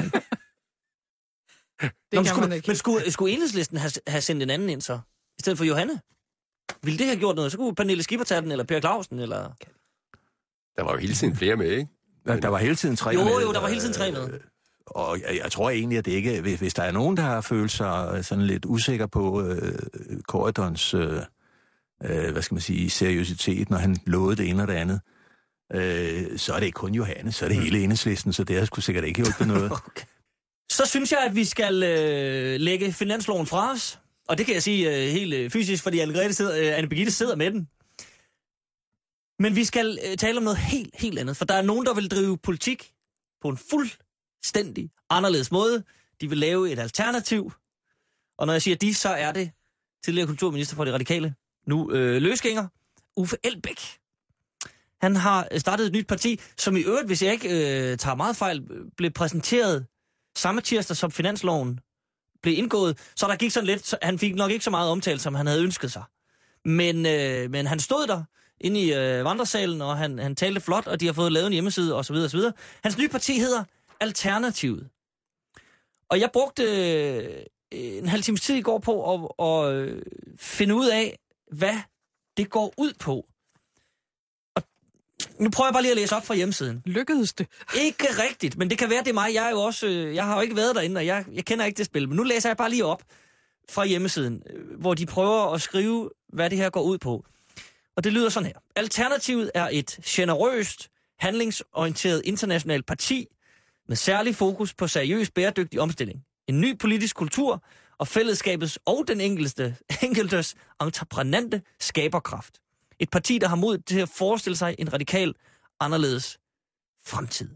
Nå, kan skulle, man ikke. Men skulle, skulle Enhedslisten have, have sendt en anden ind så, i stedet for Johanne? Ville det have gjort noget? Så kunne Pernille Skipper tage den, eller Per Clausen, eller... Der var jo hele tiden flere med, ikke? Der, der var hele tiden tre jo, med. Jo, jo, der var hele tiden tre med. Øh, og jeg, jeg tror egentlig, at det ikke... Hvis, hvis der er nogen, der har følt sig sådan lidt usikker på øh, Corydons, øh, øh, hvad skal man sige, seriøsitet, når han lovede det ene og det andet, øh, så er det ikke kun Johanne, så er det mm. hele Enhedslisten, så det har sgu sikkert ikke hjulpet noget. Okay. Så synes jeg, at vi skal øh, lægge finansloven fra os. Og det kan jeg sige uh, helt uh, fysisk, fordi Anne sidder, uh, Anne Birgitte sidder med den. Men vi skal uh, tale om noget helt, helt andet. For der er nogen, der vil drive politik på en fuldstændig anderledes måde. De vil lave et alternativ. Og når jeg siger de, så er det tidligere kulturminister for De Radikale, nu uh, løsgænger, Uffe Elbæk. Han har startet et nyt parti, som i øvrigt, hvis jeg ikke uh, tager meget fejl, blev præsenteret samme tirsdag som finansloven blev indgået, så der gik sådan lidt, så han fik nok ikke så meget omtale, som han havde ønsket sig. Men, øh, men han stod der inde i øh, vandresalen, og han, han talte flot, og de har fået lavet en hjemmeside, og så videre, og så videre. Hans nye parti hedder Alternativet. Og jeg brugte øh, en halv times tid i går på at, at øh, finde ud af, hvad det går ud på. Og nu prøver jeg bare lige at læse op fra hjemmesiden. Lykkedes det? Ikke rigtigt, men det kan være, det er mig. Jeg, er jo også, jeg har jo ikke været derinde, og jeg, jeg kender ikke det spil. Men nu læser jeg bare lige op fra hjemmesiden, hvor de prøver at skrive, hvad det her går ud på. Og det lyder sådan her. Alternativet er et generøst, handlingsorienteret internationalt parti med særlig fokus på seriøs bæredygtig omstilling. En ny politisk kultur og fællesskabets og den enkelte, enkeltes entreprenante skaberkraft. Et parti, der har mod til at forestille sig en radikal, anderledes fremtid.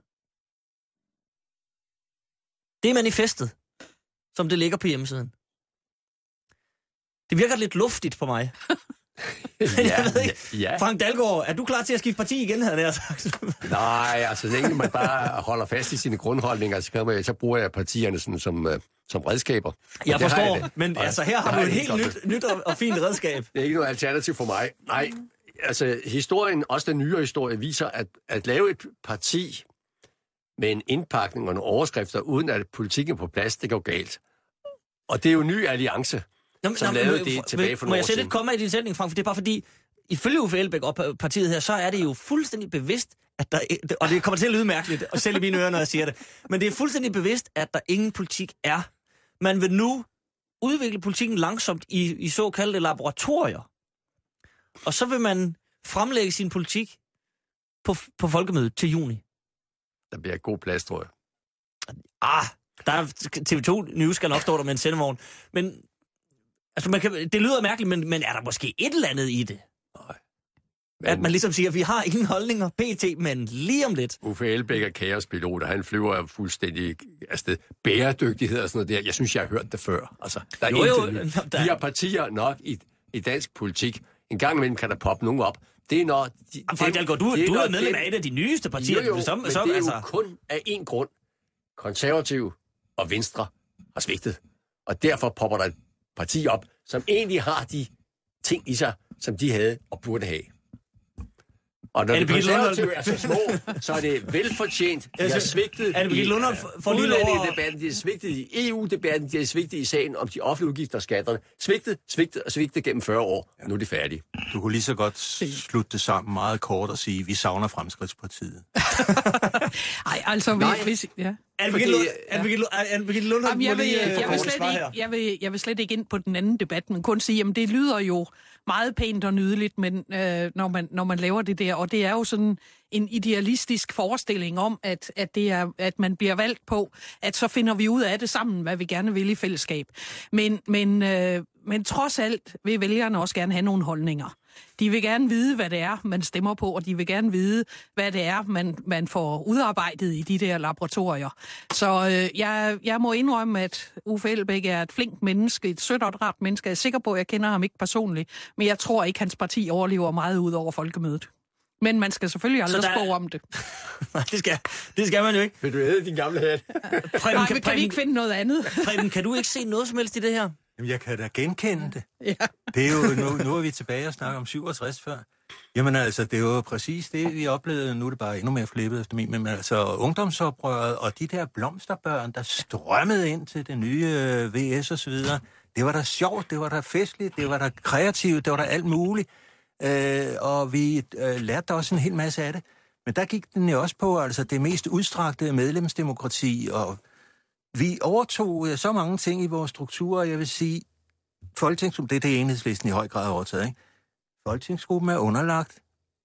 Det er manifestet, som det ligger på hjemmesiden. Det virker lidt luftigt på mig. ja, jeg ved ikke. Ja. Frank Dalgaard, er du klar til at skifte parti igen, havde jeg sagt? Nej, altså så længe man bare holder fast i sine grundholdninger, så, kan man, så bruger jeg partierne sådan, som, uh, som redskaber. Jeg det forstår, jeg men og, altså her har du et helt nyt, nyt og, og fint redskab. Det er ikke noget alternativ for mig. Nej, altså historien, også den nyere historie, viser, at at lave et parti med en indpakning og nogle overskrifter, uden at politikken er på plads, det går galt. Og det er jo en ny alliance, nå, som nå, lavede men, det tilbage for nogle år siden. Må jeg sætte et komma i din sætning, Frank? For det er bare fordi, ifølge Uffe Elbæk og partiet her, så er det jo fuldstændig bevidst, at der, og det kommer til at lyde mærkeligt, og selv i mine ører, når jeg siger det, men det er fuldstændig bevidst, at der ingen politik er. Man vil nu udvikle politikken langsomt i, i såkaldte laboratorier, og så vil man fremlægge sin politik på, på folkemødet til juni. Der bliver god plads, tror jeg. Ah, der er T V to News skal nok stå der med en sendevogn. Men altså, man kan, det lyder mærkeligt, men, men er der måske et eller andet i det? Nej. Men... At man ligesom siger, at vi har ingen holdninger P T, men lige om lidt. Uffe Elbæk er kaospilot, og han flyver fuldstændig afsted. Bæredygtighed og sådan noget der. Jeg synes, jeg har hørt det før. Altså, der er jo, jo, der... Vi har partier nok i, i dansk politik. En gang imellem kan der poppe nogen op. Det er når... De, Frank Dalgaard, du, du er medlem af et af de nyeste partier. Jo, jo, som, men som, det er altså... jo kun af én grund. Konservative og Venstre har svigtet. Og derfor popper der et parti op, som egentlig har de ting i sig, som de havde og burde have. Og når er det de konservative er så små, så er det velfortjent. De har svigtet er det i uh, udlændingedebatten, de har svigtet i E U-debatten, de har svigtet i sagen om de offentlige udgifter og skatterne. Svigtet, svigtet og svigtet gennem fyrre år. Nu er de færdige. Du kunne lige så godt slutte det sammen meget kort og sige, at vi savner Fremskridtspartiet. Ej, altså... Nej. Hvis, ja. Er Birgitte Lundholm, jeg vil, jeg, vil slet ikke, jeg, vil, jeg vil slet ikke ind på den anden debat, men kun sige, at det lyder jo meget pænt og nydeligt, men, øh, når, man, når man laver det der, og det er jo sådan en idealistisk forestilling om, at, at, det er, at man bliver valgt på, at så finder vi ud af det sammen, hvad vi gerne vil i fællesskab. Men, men, øh, men trods alt vil vælgerne også gerne have nogle holdninger. De vil gerne vide, hvad det er, man stemmer på, og de vil gerne vide, hvad det er, man, man får udarbejdet i de der laboratorier. Så øh, jeg, jeg må indrømme, at Uffe Elbæk er et flinkt menneske, et sødt og et rart menneske. Jeg er sikker på, at jeg kender ham ikke personligt, men jeg tror ikke, hans parti overlever meget ud over folkemødet. Men man skal selvfølgelig aldrig der... spå om det. Nej, det skal, det skal man jo ikke. Vil du æde din gamle hat? Preben, Nej, kan, kan vi ikke finde noget andet? Preben, kan du ikke se noget som helst i det her? Jamen, jeg kan da genkende det. Ja. Det er jo, nu, nu er vi tilbage og snakker om syvogtres før. Jamen altså, det er jo præcis det, vi oplevede. Nu er det bare endnu mere flippet efter min. Men altså, ungdomsoprøret og de der blomsterbørn, der strømmede ind til det nye øh, V S og så videre. Det var da sjovt, det var da festligt, det var da kreativt, det var da alt muligt. Øh, og vi øh, lærte da også en hel masse af det. Men der gik den jo også på altså det mest udstrakte medlemsdemokrati, og vi overtog øh, så mange ting i vores strukturer. Jeg vil sige, Folketingsgruppen, det er det Enhedslisten i høj grad har overtaget, ikke? Folketingsgruppen er underlagt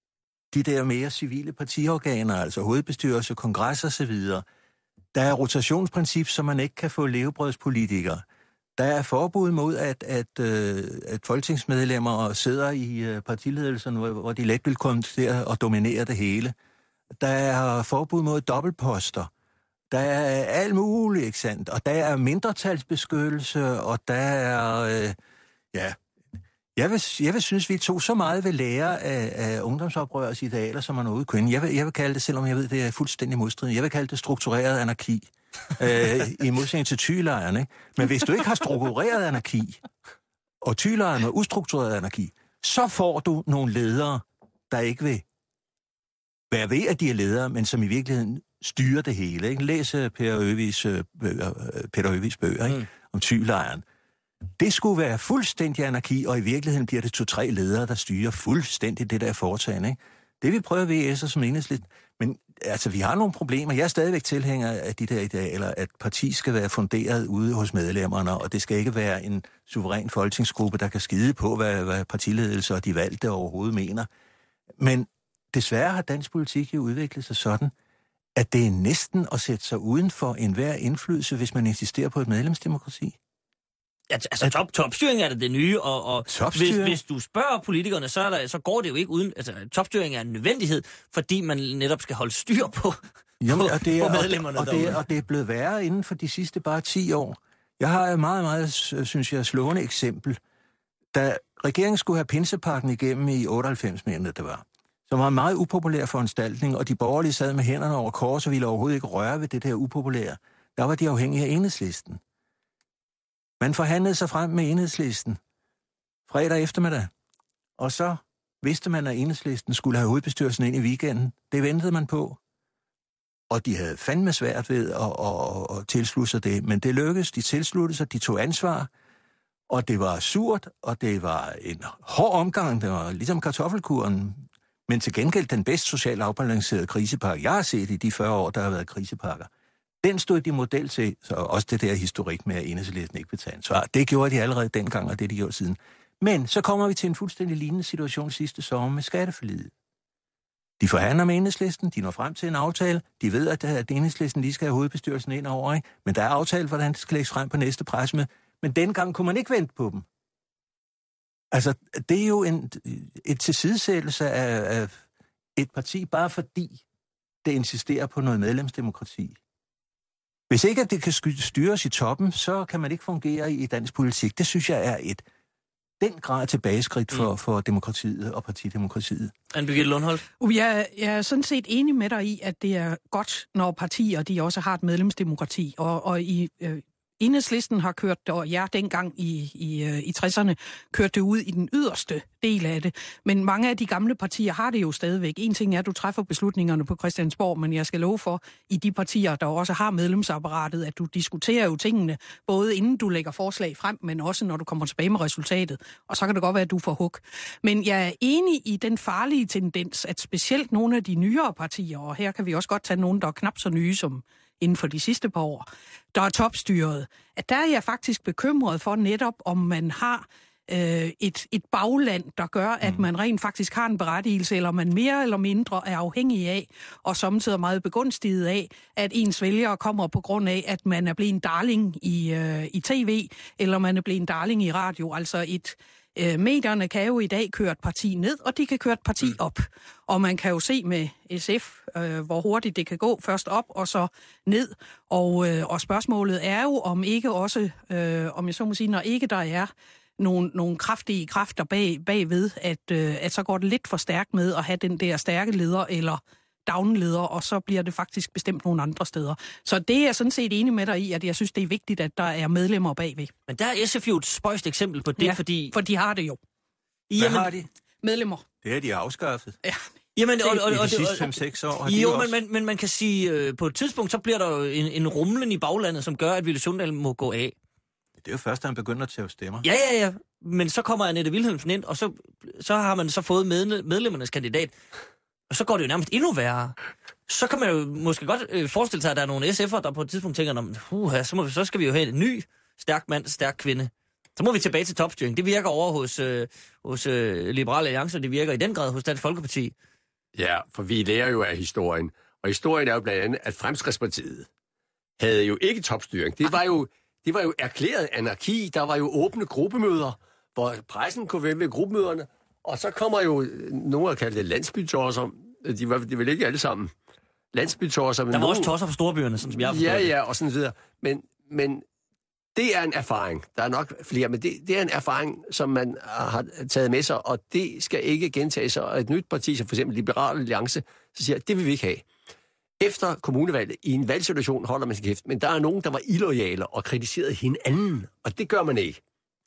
de der mere civile partiorganer, altså hovedbestyrelse, kongres og så videre. Der er rotationsprincip, så man ikke kan få levebrødspolitikere. Der er forbud mod, at, at, øh, at folketingsmedlemmer sidder i øh, partiledelsen, hvor, hvor de let vil komme til at dominere det hele. Der er forbud mod dobbeltposter. Der er alt muligt, ikke sandt? Og der er mindretalsbeskyttelse, og der er... Øh, ja, jeg vil, jeg vil synes, vi tog så meget ved lære af, af ungdomsoprørets idealer, som man overhovedet kunne. Jeg vil, jeg vil kalde det, selvom jeg ved, det er fuldstændig modstridende, jeg vil kalde det struktureret anarki. øh, I modsætning til Thylejren, ikke? Men hvis du ikke har struktureret anarki, og Thylejren er ustruktureret anarki, så får du nogle ledere, der ikke vil være ved, at de er ledere, men som i virkeligheden styrer det hele. Ikke? Læs Per Øvigs, Peter Øvigs bøger, ikke? Mm. Om Thylejren. Det skulle være fuldstændig anarki, og i virkeligheden bliver det to-tre ledere, der styrer fuldstændig det der foretagende. Ikke? Det vi prøver V S'er som Enhedslisten. Men altså, vi har nogle problemer. Jeg er stadigvæk tilhænger af de der idealer, at parti skal være funderet ude hos medlemmerne, og det skal ikke være en suveræn folketingsgruppe, der kan skide på, hvad, hvad partiledelse og de valgte overhovedet mener. Men desværre har dansk politik jo udviklet sig sådan, at det er næsten at sætte sig uden for enhver indflydelse, hvis man insisterer på et medlemsdemokrati. Ja, altså top, topstyring er det det nye, og, og hvis, hvis du spørger politikerne, så, er der, så går det jo ikke uden... Altså, topstyring er en nødvendighed, fordi man netop skal holde styr på, Jamen, og det er, på medlemmerne. Og, og, det er, og det er blevet værre inden for de sidste bare ti år. Jeg har et meget, meget, synes jeg, slående eksempel. da regeringen skulle have pinsepakken igennem i otteoghalvfems, mener det var, som var en meget upopulær foranstaltning, og de borgerlige sad med hænderne over kors og ville overhovedet ikke røre ved det der upopulære, der var de afhængige af Enhedslisten. Man forhandlede sig frem med Enhedslisten fredag eftermiddag, og så vidste man, at Enhedslisten skulle have hovedbestyrelsen ind i weekenden. Det ventede man på. Og de havde fandme svært ved at, at, at tilslutte sig det, men det lykkedes. De tilsluttede sig, de tog ansvar, og det var surt, og det var en hård omgang. Det var ligesom kartoffelkuren, men til gengæld den bedst socialt afbalancerede krisepakke, jeg har set i de fyrre år, der har været krisepakker. Den stod de model til, så også det der historik med, at Enhedslisten ikke vil tage ansvar. Det gjorde de allerede dengang, og det de gjorde siden. Men så kommer vi til en fuldstændig lignende situation sidste sommer med skatteforliget. De forhandler med Enhedslisten, de når frem til en aftale, de ved, at, at Enhedslisten lige skal have hovedbestyrelsen ind over, ikke? Men der er aftale, hvordan det skal lægges frem på næste pressemøde. Men dengang kunne man ikke vente på dem. Altså, det er jo en, et tilsidesættelse af, af et parti, bare fordi det insisterer på noget medlemsdemokrati. Hvis ikke at det kan styres i toppen, så kan man ikke fungere i dansk politik. Det synes jeg er et den grad tilbageskridt for, mm. for demokratiet og partidemokratiet. Anne-Birgitte Lundholt? Jeg, jeg er sådan set enig med dig i, at det er godt, når partier de også har et medlemsdemokrati. Og, og i øh, Enhedslisten har kørt det, og jeg dengang i, i, i tresserne kørte det ud i den yderste del af det. Men mange af de gamle partier har det jo stadigvæk. En ting er, at du træffer beslutningerne på Christiansborg, men jeg skal love for, i de partier, der også har medlemsapparatet, at du diskuterer jo tingene, både inden du lægger forslag frem, men også når du kommer tilbage med resultatet. Og så kan det godt være, at du får hug. Men jeg er enig i den farlige tendens, at specielt nogle af de nyere partier, og her kan vi også godt tage nogle, der er knap så nye som inden for de sidste par år, der er topstyret, at der er jeg faktisk bekymret for netop, om man har øh, et, et bagland, der gør, at man rent faktisk har en berettigelse, eller man mere eller mindre er afhængig af, og samtidig meget begunstiget af, at ens vælgere kommer på grund af, at man er blevet en darling i, øh, i tv, eller man er blevet en darling i radio, altså et medierne kan jo i dag køre et parti ned, og de kan køre et parti op. Og man kan jo se med S F, øh, hvor hurtigt det kan gå, først op og så ned. Og, øh, og spørgsmålet er jo, om ikke også, øh, om jeg så må sige, når ikke der er nogle, nogle kraftige kræfter bag, bagved, at, øh, at så går det lidt for stærkt med at have den der stærke leder, eller downleder, og så bliver det faktisk bestemt nogle andre steder. Så det er jeg sådan set enig med dig i, at jeg synes, det er vigtigt, at der er medlemmer bagved. Men der er S F jo et spøjst eksempel på det, ja, fordi... for de har det jo. Hvad Jamen, har de? Medlemmer. Det er de afskaffet. Ja. Jamen, og, og, I og, de sidste fem seks år har jo, de men, men, men man kan sige, øh, på et tidspunkt, så bliver der jo en, en rumlen i baglandet, som gør, at Villy Søvndal må gå af. Det er jo først, at han begynder at tage stemmer. Ja, ja, ja. Men så kommer Annette Wilhelmsen ind, og så, så har man så fået med, medlemmernes kandidat. Og så går det jo nærmest endnu værre. Så kan man jo måske godt øh, forestille sig, at der er nogle S F'er, der på et tidspunkt tænker, uh, så, må vi, så skal vi jo have en ny stærk mand, stærk kvinde. Så må vi tilbage til topstyring. Det virker over hos, øh, hos øh, Liberale Alliance, og det virker i den grad hos Dansk Folkeparti. Ja, for vi lærer jo af historien. Og historien er jo blandt andet, at Fremskridtspartiet havde jo ikke topstyring. Det var jo, det var jo erklæret anarki. Der var jo åbne gruppemøder, hvor pressen kunne vælge ved gruppemøderne. Og så kommer jo nogen, der kalder det landsbytosser. De var de vel ikke alle sammen landsbytosser. Der var nogen... også tosser for storbyerne, som jeg har forstået. Ja, ja, og sådan videre. Men, men det er en erfaring. Der er nok flere, men det, det er en erfaring, som man har taget med sig, og det skal ikke gentage sig. Og et nyt parti, som for eksempel Liberale Alliance, så siger, det vil vi ikke have. Efter kommunevalget, i en valgsituation, holder man sig kæft, men der er nogen, der var illoyale og kritiserede hinanden, og det gør man ikke.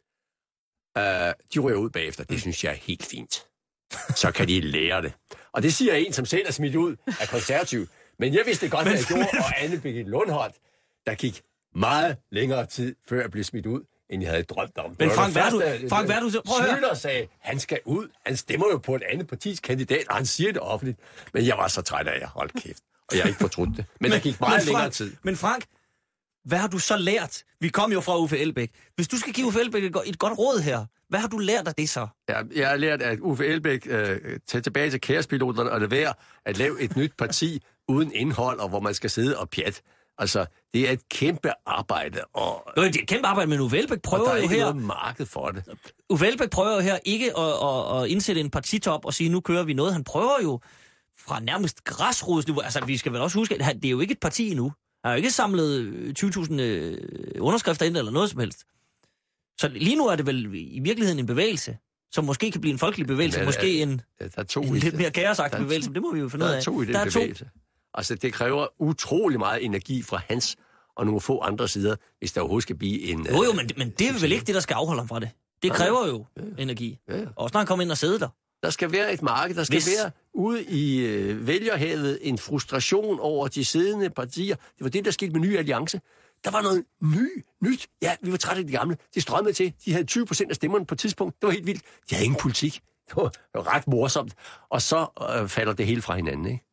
Uh, de ryger ud bagefter. Det synes jeg er helt fint. Så kan de lære det. Og det siger en, som selv er smidt ud af konservativ. Men jeg vidste godt, hvad jeg gjorde, og Anne-Birgitte Lundholt, der gik meget længere tid, før jeg blev smidt ud, end jeg havde drømt om. Men Frank, hvad er du? Frank, hvad er du? Prøv at høre. Sagde, han skal ud. Han stemmer jo på et andet partis kandidat, og han siger det offentligt. Men jeg var så træt af jer. Hold kæft. Og jeg har ikke fortrudt det. Men, men der gik meget men Frank, længere tid. Men Frank, hvad har du så lært? Vi kom jo fra Uffe Elbæk. Hvis du skal give Uffe Elbæk et, et godt råd her, hvad har du lært af det så? Ja, jeg har lært, at Uffe Elbæk øh, tager tilbage til kaospiloterne og lade være at lave et nyt parti uden indhold, og hvor man skal sidde og pjat. Altså, det er et kæmpe arbejde. Og, jo, det er et kæmpe arbejde, men Uffe Elbæk prøver jo her... der er ikke noget marked for det. Uffe Elbæk prøver jo her ikke at, at, at indsætte en partitop og sige, nu kører vi noget. Han prøver jo fra nærmest græsrodsniveau. Altså, vi skal vel også huske, at det er jo ikke et parti endnu. Han har jo ikke samlet tyve tusind øh, underskrifter ind eller noget som helst. Så lige nu er det vel i virkeligheden en bevægelse, som måske kan blive en folkelig bevægelse, Men, måske er, en, der er to en lidt mere kaosagtig der, bevægelse, det må vi jo finde ud af. Der er to i den der er bevægelse. To. Altså, det kræver utrolig meget energi fra hans og nogle få andre sider, hvis der overhovedet skal blive en... Jo, jo, men, men det er vel ikke det, der skal afholde ham fra det. Det kræver jo ja, ja. energi. Ja, ja. Også når han kommer ind og sidder der. Der skal være et marked, der skal hvis... være ude i øh, vælgerhavet en frustration over de siddende partier. Det var det, der skete med Ny Alliance. Der var noget ny, nyt. Ja, vi var trætte af de gamle. De strømmede til. De havde tyve procent af stemmerne på et tidspunkt. Det var helt vildt. De havde ingen politik. Det var, det var ret morsomt. Og så øh, falder det hele fra hinanden, ikke?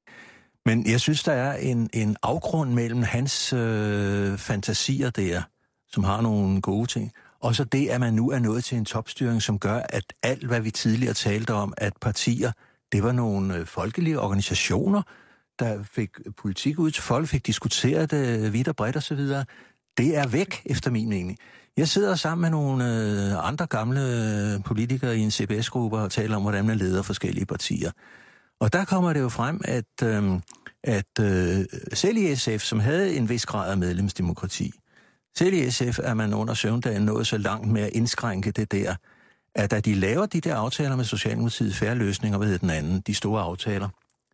Men jeg synes, der er en, en afgrund mellem hans øh, fantasier der, som har nogle gode ting, og så det, at man nu er nået til en topstyring, som gør, at alt, hvad vi tidligere talte om, at partier, det var nogle øh, folkelige organisationer, der fik politik ud til folk, fik diskuteret det vidt og bredt osv., det er væk, efter min mening. Jeg sidder sammen med nogle øh, andre gamle politikere i en C B S-gruppe og taler om, hvordan man leder forskellige partier. Og der kommer det jo frem, at, øh, at øh, selv i S F, som havde en vis grad af medlemsdemokrati, selv i S F er man under søvndagen nået så langt med at indskrænke det der, at da de laver de der aftaler med Socialdemokratiet, Fair Løsning og hvad hedder den anden, de store aftaler,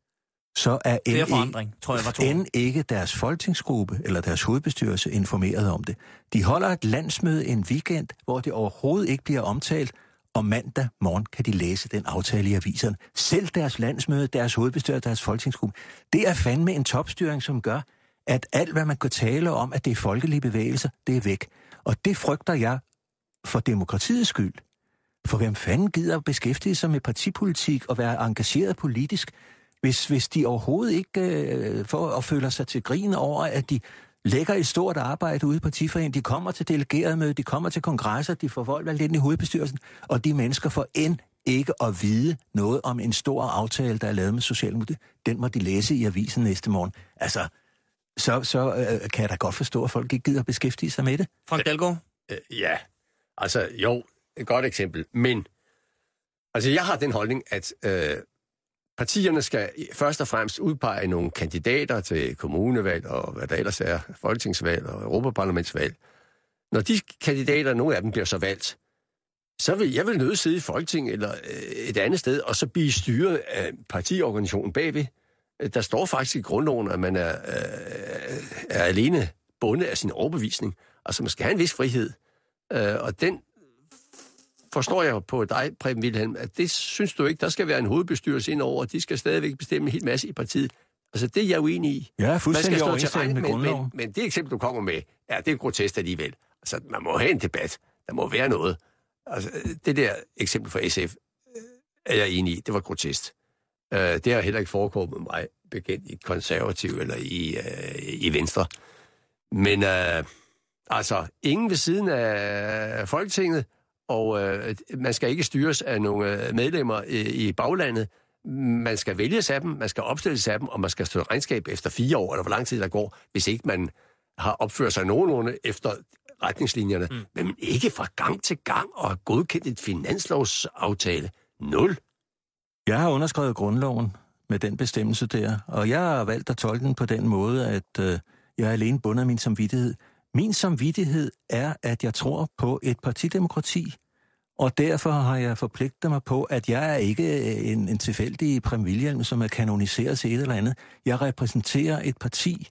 så er end forandring, tror jeg, var to. end ikke deres folketingsgruppe eller deres hovedbestyrelse informeret om det. De holder et landsmøde en weekend, hvor det overhovedet ikke bliver omtalt, og mandag morgen kan de læse den aftale i aviserne. Selv deres landsmøde, deres hovedbestyrelse, deres folketingsgruppe. Det er fandme en topstyring, som gør, at alt, hvad man kan tale om, at det er folkelige bevægelser, det er væk. Og det frygter jeg for demokratiets skyld. For hvem fanden gider at beskæftige sig med partipolitik og være engageret politisk, hvis, hvis de overhovedet ikke øh, får at føle sig til grin over, at de lægger et stort arbejde ude i partiforeningen, de kommer til delegeretmøde, de kommer til kongresser, de får folk lidt i hovedbestyrelsen, og de mennesker får end ikke at vide noget om en stor aftale, der er lavet med Socialdemokratiet. Den må de læse i avisen næste morgen. Altså, så, så øh, kan jeg da godt forstå, at folk ikke gider at beskæftige sig med det. Frank Dalgaard? Øh, ja, altså jo, et godt eksempel. Men, altså jeg har den holdning, at øh, partierne skal først og fremmest udpege nogle kandidater til kommunevalg og hvad der ellers er, folketingsvalg og europaparlamentsvalg. Når de kandidater, nogle af dem bliver så valgt, så vil jeg vil nødt sidde i Folketinget eller et andet sted, og så blive styret af partiorganisationen bagved. Der står faktisk i grundloven, at man er, er alene bundet af sin overbevisning. Altså man skal have en vis frihed. Og den forstår jeg på dig, Preben Wilhelm, at det synes du ikke, der skal være en hovedbestyrelse indover, og de skal stadigvæk bestemme en hel masse i partiet. Altså det er jeg uenig i. Ja, fuldstændig overensstemmende med men, grundloven. Men, men det eksempel, du kommer med, ja, det er grotesk alligevel. Altså man må have en debat. Der må være noget. Altså det der eksempel fra S F er jeg enig i. Det var grotesk. Uh, det har heller ikke forekommet med mig bekendt i konservativ eller i, uh, i Venstre. Men uh, altså, ingen ved siden af Folketinget, og uh, man skal ikke styres af nogle medlemmer i, i baglandet. Man skal vælges af dem, man skal opstilles af dem, og man skal stå regnskab efter fire år, eller hvor lang tid der går, hvis ikke man har opført sig nogenlunde efter retningslinjerne. Mm. Men ikke fra gang til gang og har godkendt et finanslovsaftale. Nul. Jeg har underskrevet grundloven med den bestemmelse der, og jeg har valgt at tolke den på den måde, at øh, jeg er alene bundet af min samvittighed. Min samvittighed er, at jeg tror på et partidemokrati, og derfor har jeg forpligtet mig på, at jeg er ikke en, en tilfældig Preben Wilhelm, som er kanoniseret til et eller andet. Jeg repræsenterer et parti,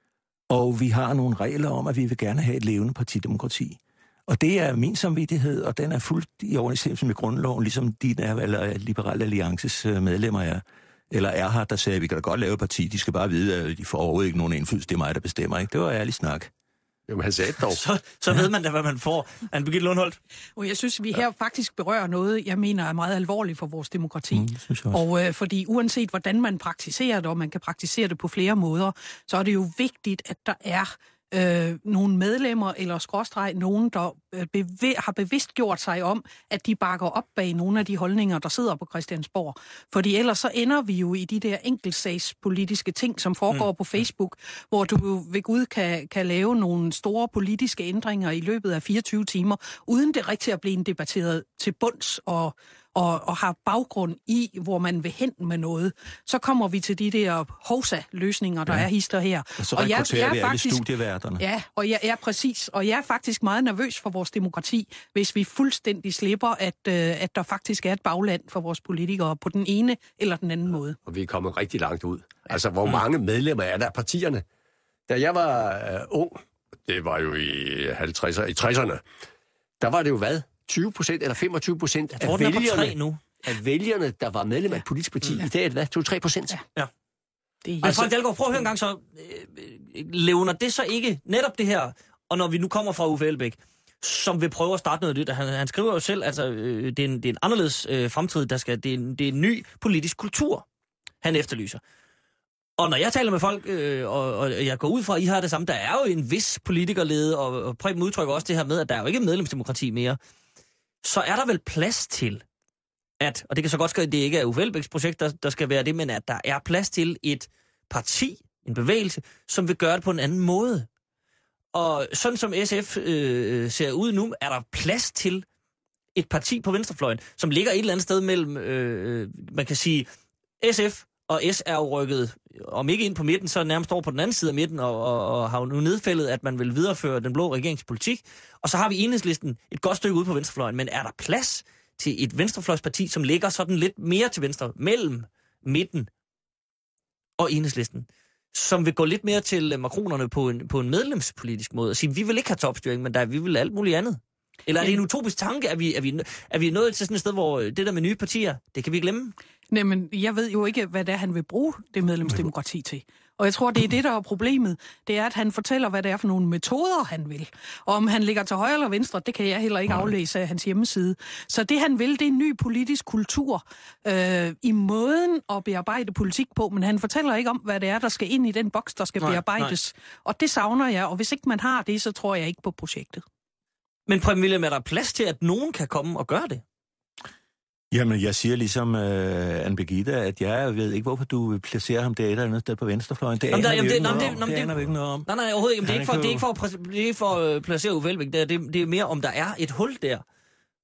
og vi har nogle regler om, at vi vil gerne have et levende partidemokrati. Og det er min samvittighed, og den er fuldt i overensstemmelse med grundloven, ligesom din er, eller Liberal Alliances medlemmer er. Eller er her, der siger, at vi kan da godt lave et parti, de skal bare vide, at de får overhovedet ikke nogen indflydelse, det er mig, der bestemmer. Ikke? Det var ærlig snak. Jo, men han sagde dog. Så, så ved man da, hvad man får. Anne Birgitte Lundholt. Og jeg synes, vi her faktisk berører noget, jeg mener er meget alvorligt for vores demokrati. Mm, og øh, fordi uanset hvordan man praktiserer det, og man kan praktisere det på flere måder, så er det jo vigtigt, at der er øh, nogle medlemmer eller skråstreg, nogen, der øh, bev- har bevidst gjort sig om, at de bakker op bag nogle af de holdninger, der sidder på Christiansborg. Fordi ellers så ender vi jo i de der enkeltsagspolitiske ting, som foregår mm. på Facebook, hvor du ved Gud kan, kan lave nogle store politiske ændringer i løbet af fireogtyve timer, uden det rigtig at blive debatteret til bunds og og, og har baggrund i, hvor man vil hen med noget, så kommer vi til de der hovsa-løsninger, der ja. er hister her. Og så rekrutterer vi alle studieværterne. Ja, og jeg er præcis. Og jeg er faktisk meget nervøs for vores demokrati, hvis vi fuldstændig slipper, at, øh, at der faktisk er et bagland for vores politikere på den ene eller den anden måde. Og vi er kommet rigtig langt ud. Altså, hvor mange medlemmer er der af partierne? Da jeg var øh, ung, det var jo i halvtredserne, i tresserne, der var det jo hvad? tyve procent eller femogtyve procent af vælgerne, nu. af vælgerne, der var medlem af et politisk parti. Ja. I dag er det hvad? to til tre procent? Ja. ja. Det er... Altså, Frank Dalgaard, prøv at høre en gang så. Øh, levner det så ikke netop det her, og når vi nu kommer fra Uffe Elbæk, som vil prøve at starte noget nyt. Han, han skriver jo selv, altså, øh, det, er en, det er en anderledes øh, fremtid, der skal, det, er en, det er en ny politisk kultur, han efterlyser. Og når jeg taler med folk, øh, og, og jeg går ud fra, at I har det samme, der er jo en vis politikerlede, og, og Preben udtrykker også det her med, at der er jo ikke medlemsdemokrati mere, så er der vel plads til, at, og det kan så godt ske, at det ikke er Uffe Elbæks projekt, der, der skal være det, men at der er plads til et parti, en bevægelse, som vil gøre det på en anden måde. Og sådan som S F øh, ser ud nu, er der plads til et parti på venstrefløjen, som ligger et eller andet sted mellem, øh, man kan sige, S F og S er jo rykket, om ikke ind på midten, så nærmest over på den anden side af midten, og, og, og har jo nu nedfældet, at man vil videreføre den blå regeringspolitik. Og så har vi Enhedslisten et godt stykke ude på venstrefløjen, men er der plads til et venstrefløjsparti, som ligger sådan lidt mere til venstre, mellem midten og Enhedslisten, som vil gå lidt mere til makronerne på en, på en medlemspolitisk måde, og sige, vi vil ikke have topstyring, men der, vi vil alt muligt andet. Eller er det en utopisk tanke, at vi, er vi, er vi nået til sådan et sted, hvor det der med nye partier, det kan vi glemme? Nej, men jeg ved jo ikke, hvad det er, han vil bruge det medlemsdemokrati til. Og jeg tror, det er det, der er problemet. Det er, at han fortæller, hvad det er for nogle metoder, han vil. Og om han ligger til højre eller venstre, det kan jeg heller ikke aflæse af hans hjemmeside. Så det, han vil, det er en ny politisk kultur øh, i måden at bearbejde politik på. Men han fortæller ikke om, hvad det er, der skal ind i den boks, der skal nej, bearbejdes. Nej. Og det savner jeg. Og hvis ikke man har det, så tror jeg ikke på projektet. Men Preben Wilhjelm, er der plads til, at nogen kan komme og gøre det? Jamen, jeg siger ligesom uh, Anne Birgitte, at jeg ved ikke, hvorfor du vil placere ham der et eller andet sted på venstrefløjen. Det aner vi ikke noget om. Nej, nej, overhovedet ikke. Det er ikke for, det er ikke for, det er ikke for at placere Uffe Elbæk. Det er, det er mere, om der er et hul der. Altså,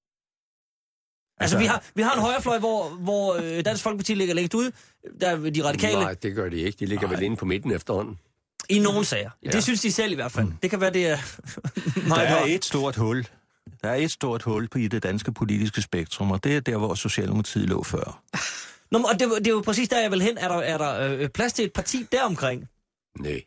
altså vi, har, vi har en højrefløj, hvor, hvor øh, Dansk Folkeparti ligger længst ude. Der er de radikale. Nej, det gør de ikke. De ligger nej. vel inde på midten efterhånden. I nogle sager. Ja. Det synes de selv i hvert fald. Mm. Det kan være, det er... Der er et stort hul. Der er et stort hul på i det danske politiske spektrum, og det er der, hvor Socialdemokratiet lå før. Nå, og det, det er jo præcis der, jeg vil hen. Er der, er der øh, plads til et parti deromkring? Nej.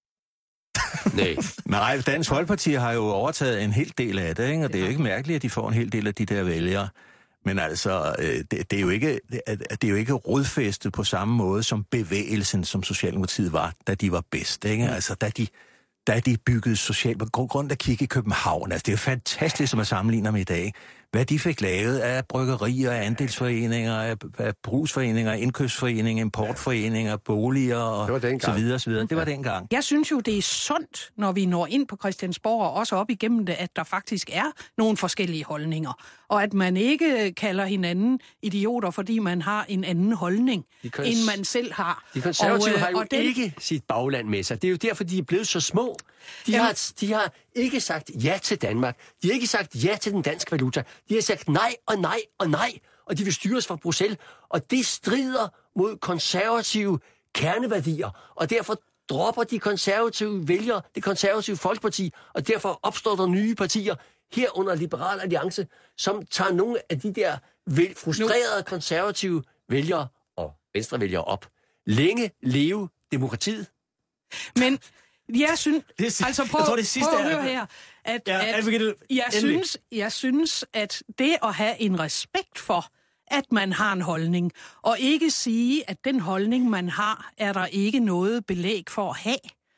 Nej. Nej, Dansk Folkeparti har jo overtaget en hel del af det, ikke? Og det er jo ikke mærkeligt, at de får en hel del af de der vælgere. Men altså, det, det, er jo ikke, det er jo ikke rodfæstet på samme måde som bevægelsen, som Socialdemokratiet var, da de var bedst, ikke? Altså, da de... da de byggede socialt på grund af kigge i København. Altså, det er jo fantastisk, som at sammenligne med i dag. Hvad de fik lavet af bryggerier, af andelsforeninger, af, af brugsforeninger, indkøbsforeninger, importforeninger, boliger og så videre, så videre. Det var dengang. Jeg synes jo, det er sundt, når vi når ind på Christiansborg og også op igennem det, at der faktisk er nogle forskellige holdninger. Og at man ikke kalder hinanden idioter, fordi man har en anden holdning, kons- end man selv har. De konservative og, har jo og den... ikke sit bagland med sig. Det er jo derfor, de er blevet så små. De har, de har ikke sagt ja til Danmark. De har ikke sagt ja til den danske valuta. De har sagt nej og nej og nej, og de vil styres fra Bruxelles. Og det strider mod konservative kerneværdier, og derfor dropper de konservative vælgere det konservative Folkeparti, og derfor opstår der nye partier, herunder Liberal Alliance, som tager nogle af de der frustrerede konservative vælgere og venstrevælgere op. Længe leve demokratiet. Men jeg synes, det, altså prøv, jeg tror, det sidste prøv at høre her, at, ja, at jeg, jeg, synes, jeg synes, at det at have en respekt for, at man har en holdning, og ikke sige, at den holdning, man har, er der ikke noget belæg for at have.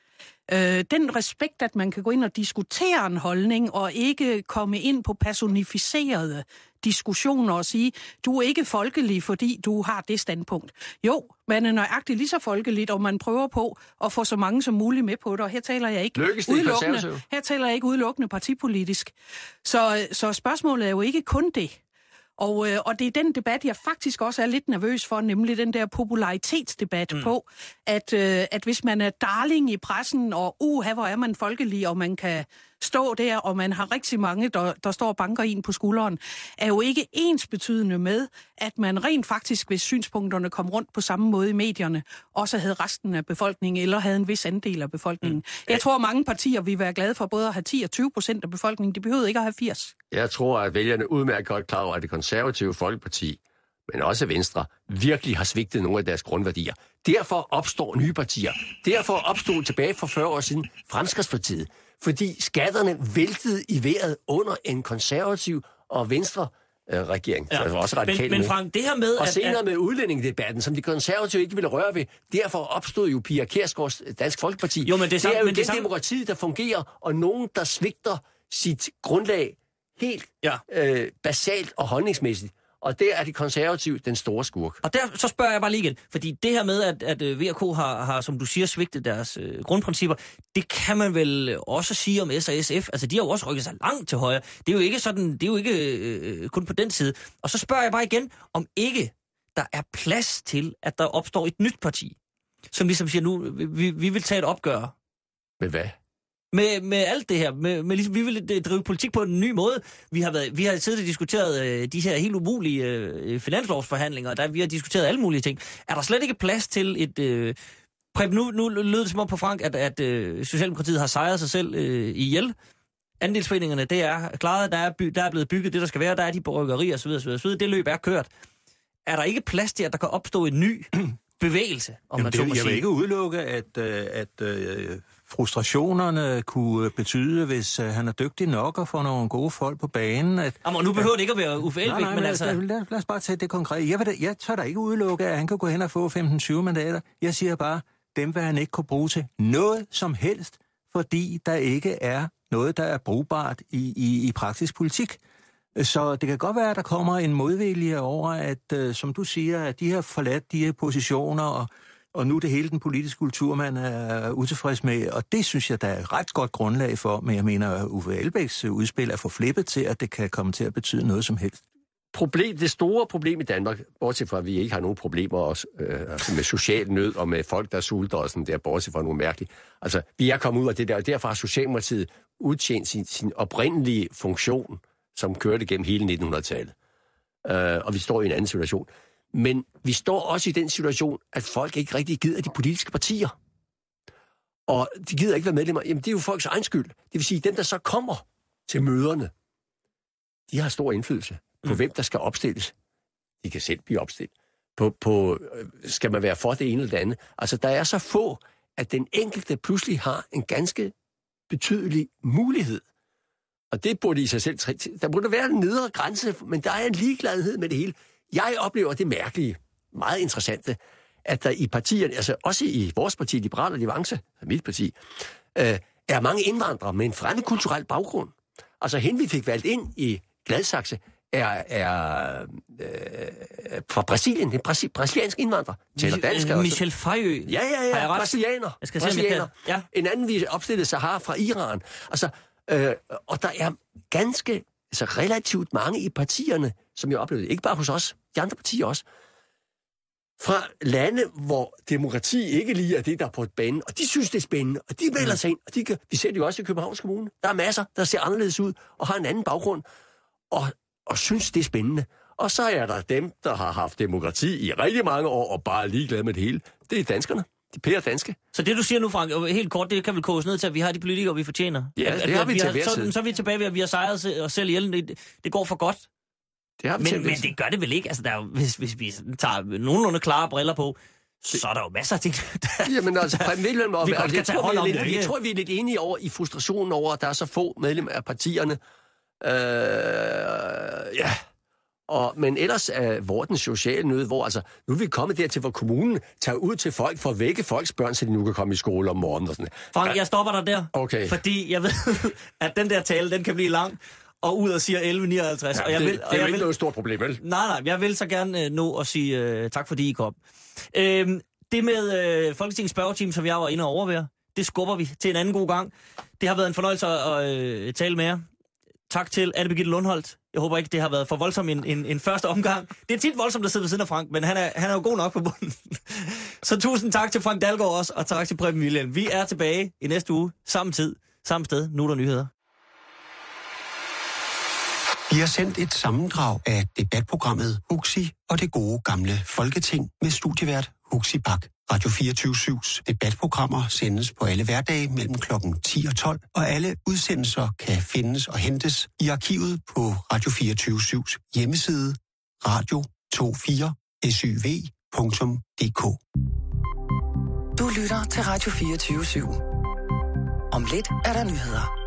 Øh, den respekt, at man kan gå ind og diskutere en holdning, og ikke komme ind på personificerede diskussioner og sige, du er ikke folkelig, fordi du har det standpunkt. Jo, man er nøjagtigt lige så folkeligt, og man prøver på at få så mange som muligt med på det, og her taler jeg ikke udelukkende, her taler jeg ikke udelukkende partipolitisk. Så, så spørgsmålet er jo ikke kun det. Og, øh, og det er den debat, jeg faktisk også er lidt nervøs for, nemlig den der popularitetsdebat mm. på, at, øh, at hvis man er darling i pressen, og uha, hvor er man folkelig, og man kan stå der, og man har rigtig mange, der, der står og banker en på skulderen, er jo ikke ensbetydende med, at man rent faktisk, hvis synspunkterne kom rundt på samme måde i medierne, også havde resten af befolkningen, eller havde en vis andel af befolkningen. Mm. Jeg tror, mange partier vil være glade for både at have ti og tyve procent af befolkningen. De behøvede ikke at have firs. Jeg tror, at vælgerne udmærket godt klar over, at det konservative Folkeparti, men også Venstre, virkelig har svigtet nogle af deres grundværdier. Derfor opstår nye partier. Derfor opstod tilbage for fyrre år siden Fremskridtspartiet. Fordi skatterne væltede i vejret under en konservativ og venstre øh, regering. Ja. Altså også radikale. Men, men Frank, det her med... Og at, senere at... med udlændingedebatten, som de konservative ikke ville røre ved. Derfor opstod jo Pia Kjærsgaards Dansk Folkeparti. Jo, men det er, sammen, det er jo men det den sammen... demokrati, der fungerer, og nogen, der svigter sit grundlag helt ja. øh, basalt og holdningsmæssigt. Og der er de konservative den store skurk. Og der så spørger jeg bare lige igen, fordi det her med, at, at V og K har, har, som du siger, svigtet deres øh, grundprincipper, det kan man vel også sige om S og S F. Altså, de har jo også rykket sig langt til højre. Det er jo ikke sådan, det er jo ikke øh, kun på den side. Og så spørger jeg bare igen, om ikke der er plads til, at der opstår et nyt parti, som ligesom siger nu, vi, vi vil tage et opgør. Med hvad? Med, med alt det her. Med, med ligesom, vi vil drive politik på en ny måde. Vi har, været, vi har siddet og diskuteret øh, de her helt umulige øh, finanslovsforhandlinger, der vi har diskuteret alle mulige ting. Er der slet ikke plads til et... Øh, Præb, nu, nu lød det som om på Frank, at, at øh, Socialdemokratiet har sejret sig selv øh, ihjel. Andelsforeningerne, det er klaret, der er, by, der er blevet bygget det, der skal være, der er de bryggerier osv. osv., osv. Det løb er kørt. Er der ikke plads til, at der kan opstå en ny bevægelse, om Jamen, man det, så må jeg sige? vil ikke udelukke, at, at, at frustrationerne kunne betyde, hvis han er dygtig nok og får nogle gode folk på banen. At, Jamen, nu behøver det ikke at være Uffe Elbæk, nej, nej, men altså... Lad, lad, lad os bare tage det konkret. Jeg, vil da, jeg tør da ikke udelukke, at han kan gå hen og få femten til tyve mandater. Jeg siger bare, dem vil han ikke kunne bruge til noget som helst, fordi der ikke er noget, der er brugbart i, i, i praktisk politik. Så det kan godt være, at der kommer en modvilje over, at, uh, som du siger, at de har forladt de her positioner, og, og nu er det hele den politiske kultur, man er utilfreds med, og det synes jeg, der er et ret godt grundlag for, men jeg mener, at Uffe Elbæks udspil er for flippet til, at det kan komme til at betyde noget som helst. Problem, det store problem i Danmark, bortset fra, at vi ikke har nogen problemer også, øh, altså med social nød og med folk, der sulter og sådan der, bortset fra nogle mærkeligt. Altså, vi er kommet ud af det der, og derfor har Socialdemokratiet udtjent sin, sin oprindelige funktion, som kørte gennem hele nitten hundrede-tallet. Øh, og vi står i en anden situation. Men vi står også i den situation, at folk ikke rigtig gider de politiske partier. Og de gider ikke være medlemmer. Jamen, det er jo folks egen skyld. Det vil sige, dem, der så kommer til møderne, de har stor indflydelse på, mm. hvem der skal opstilles. De kan selv blive opstillet. På, på, skal man være for det ene eller det andet? Altså, der er så få, at den enkelte pludselig har en ganske betydelig mulighed. Og det burde i sig selv... Der burde være en nedre grænse, men der er en ligegladhed med det hele. Jeg oplever det mærkelige, meget interessante, at der i partierne, altså også i vores parti, Liberal Alliance, mit parti, øh, er mange indvandrere med en fremmed kulturel baggrund. Altså hende, vi fik valgt ind i Gladsaxe, er, er øh, fra Brasilien, det er brasi- brasiliansk indvandrer. Taler dansk også. Michel Fejø. Ja, ja, ja, brasilianer. Jeg skal brasilianer. Se, jeg ja. En anden, vi opstillede Sahara fra Iran. Altså, øh, og der er ganske, altså relativt mange i partierne, som jeg oplevede, ikke bare hos os, de andre partier også, fra lande, hvor demokrati ikke lige er det, der er på et bane, og de synes, det er spændende, og de melder sig ind, og de, vi ser det jo også i Københavns Kommune. Der er masser, der ser anderledes ud, og har en anden baggrund, og, og synes, det er spændende. Og så er der dem, der har haft demokrati i rigtig mange år, og bare er ligeglade med det hele. Det er danskerne. De pære danske. Så det, du siger nu, Frank, helt kort, det kan vel koges ned til, at vi har de politikere, vi fortjener. Ja, at, det at, har at vi vi til har, hver så, tid. så er vi tilbage ved, at vi har sejret os selv ihjel. Det, det går for godt. Det har vi men, men det gør det vel ikke. Altså, der er jo, hvis, hvis vi tager nogenlunde klare briller på, så er der jo masser af ting, der... Jamen altså, medlem og, vi godt kan tage hånd om lidt, det. Jeg tror, vi er lidt enige over i frustrationen over, at der er så få medlemmer af partierne. Øh, ja... Og, men ellers er uh, hvor den sociale nød, hvor altså, nu er vi kommet dertil, hvor kommunen tager ud til folk for at vække folks børn, så de nu kan komme i skole om morgenen og sådan noget. Frank, jeg stopper dig der, okay. Fordi jeg ved, at den der tale, den kan blive lang, og ud og siger elleve nioghalvtreds. Ja, og jeg det, vil, det og er jo jeg ikke vil, noget stort problem, vel? Nej, nej, jeg vil så gerne uh, nå at sige uh, tak, fordi I kom. Uh, det med uh, Folketingets spørgeteam, som jeg var inde og overvære, det skubber vi til en anden god gang. Det har været en fornøjelse at, at uh, tale med jer. Tak til Anne Birgitte Lundholt. Jeg håber ikke, det har været for voldsomt en, en, en første omgang. Det er tit voldsomt at sidde ved siden af Frank, men han er, han er jo god nok på bunden. Så tusind tak til Frank Dalgaard også, og tak til Preben Wilhjelm. Vi er tilbage i næste uge, samme tid, samme sted. Nu er der nyheder. Vi har sendt et sammendrag af debatprogrammet Huxi og det gode gamle Folketing med studievært Huxi Bach. Radio fireogtyve syvs debatprogrammer sendes på alle hverdage mellem klokken ti og tolv, og alle udsendelser kan findes og hentes i arkivet på Radio fireogtyve syvs hjemmeside radio to fire syv punktum d k. Du lytter til Radio fireogtyve syv. Om lidt er der nyheder.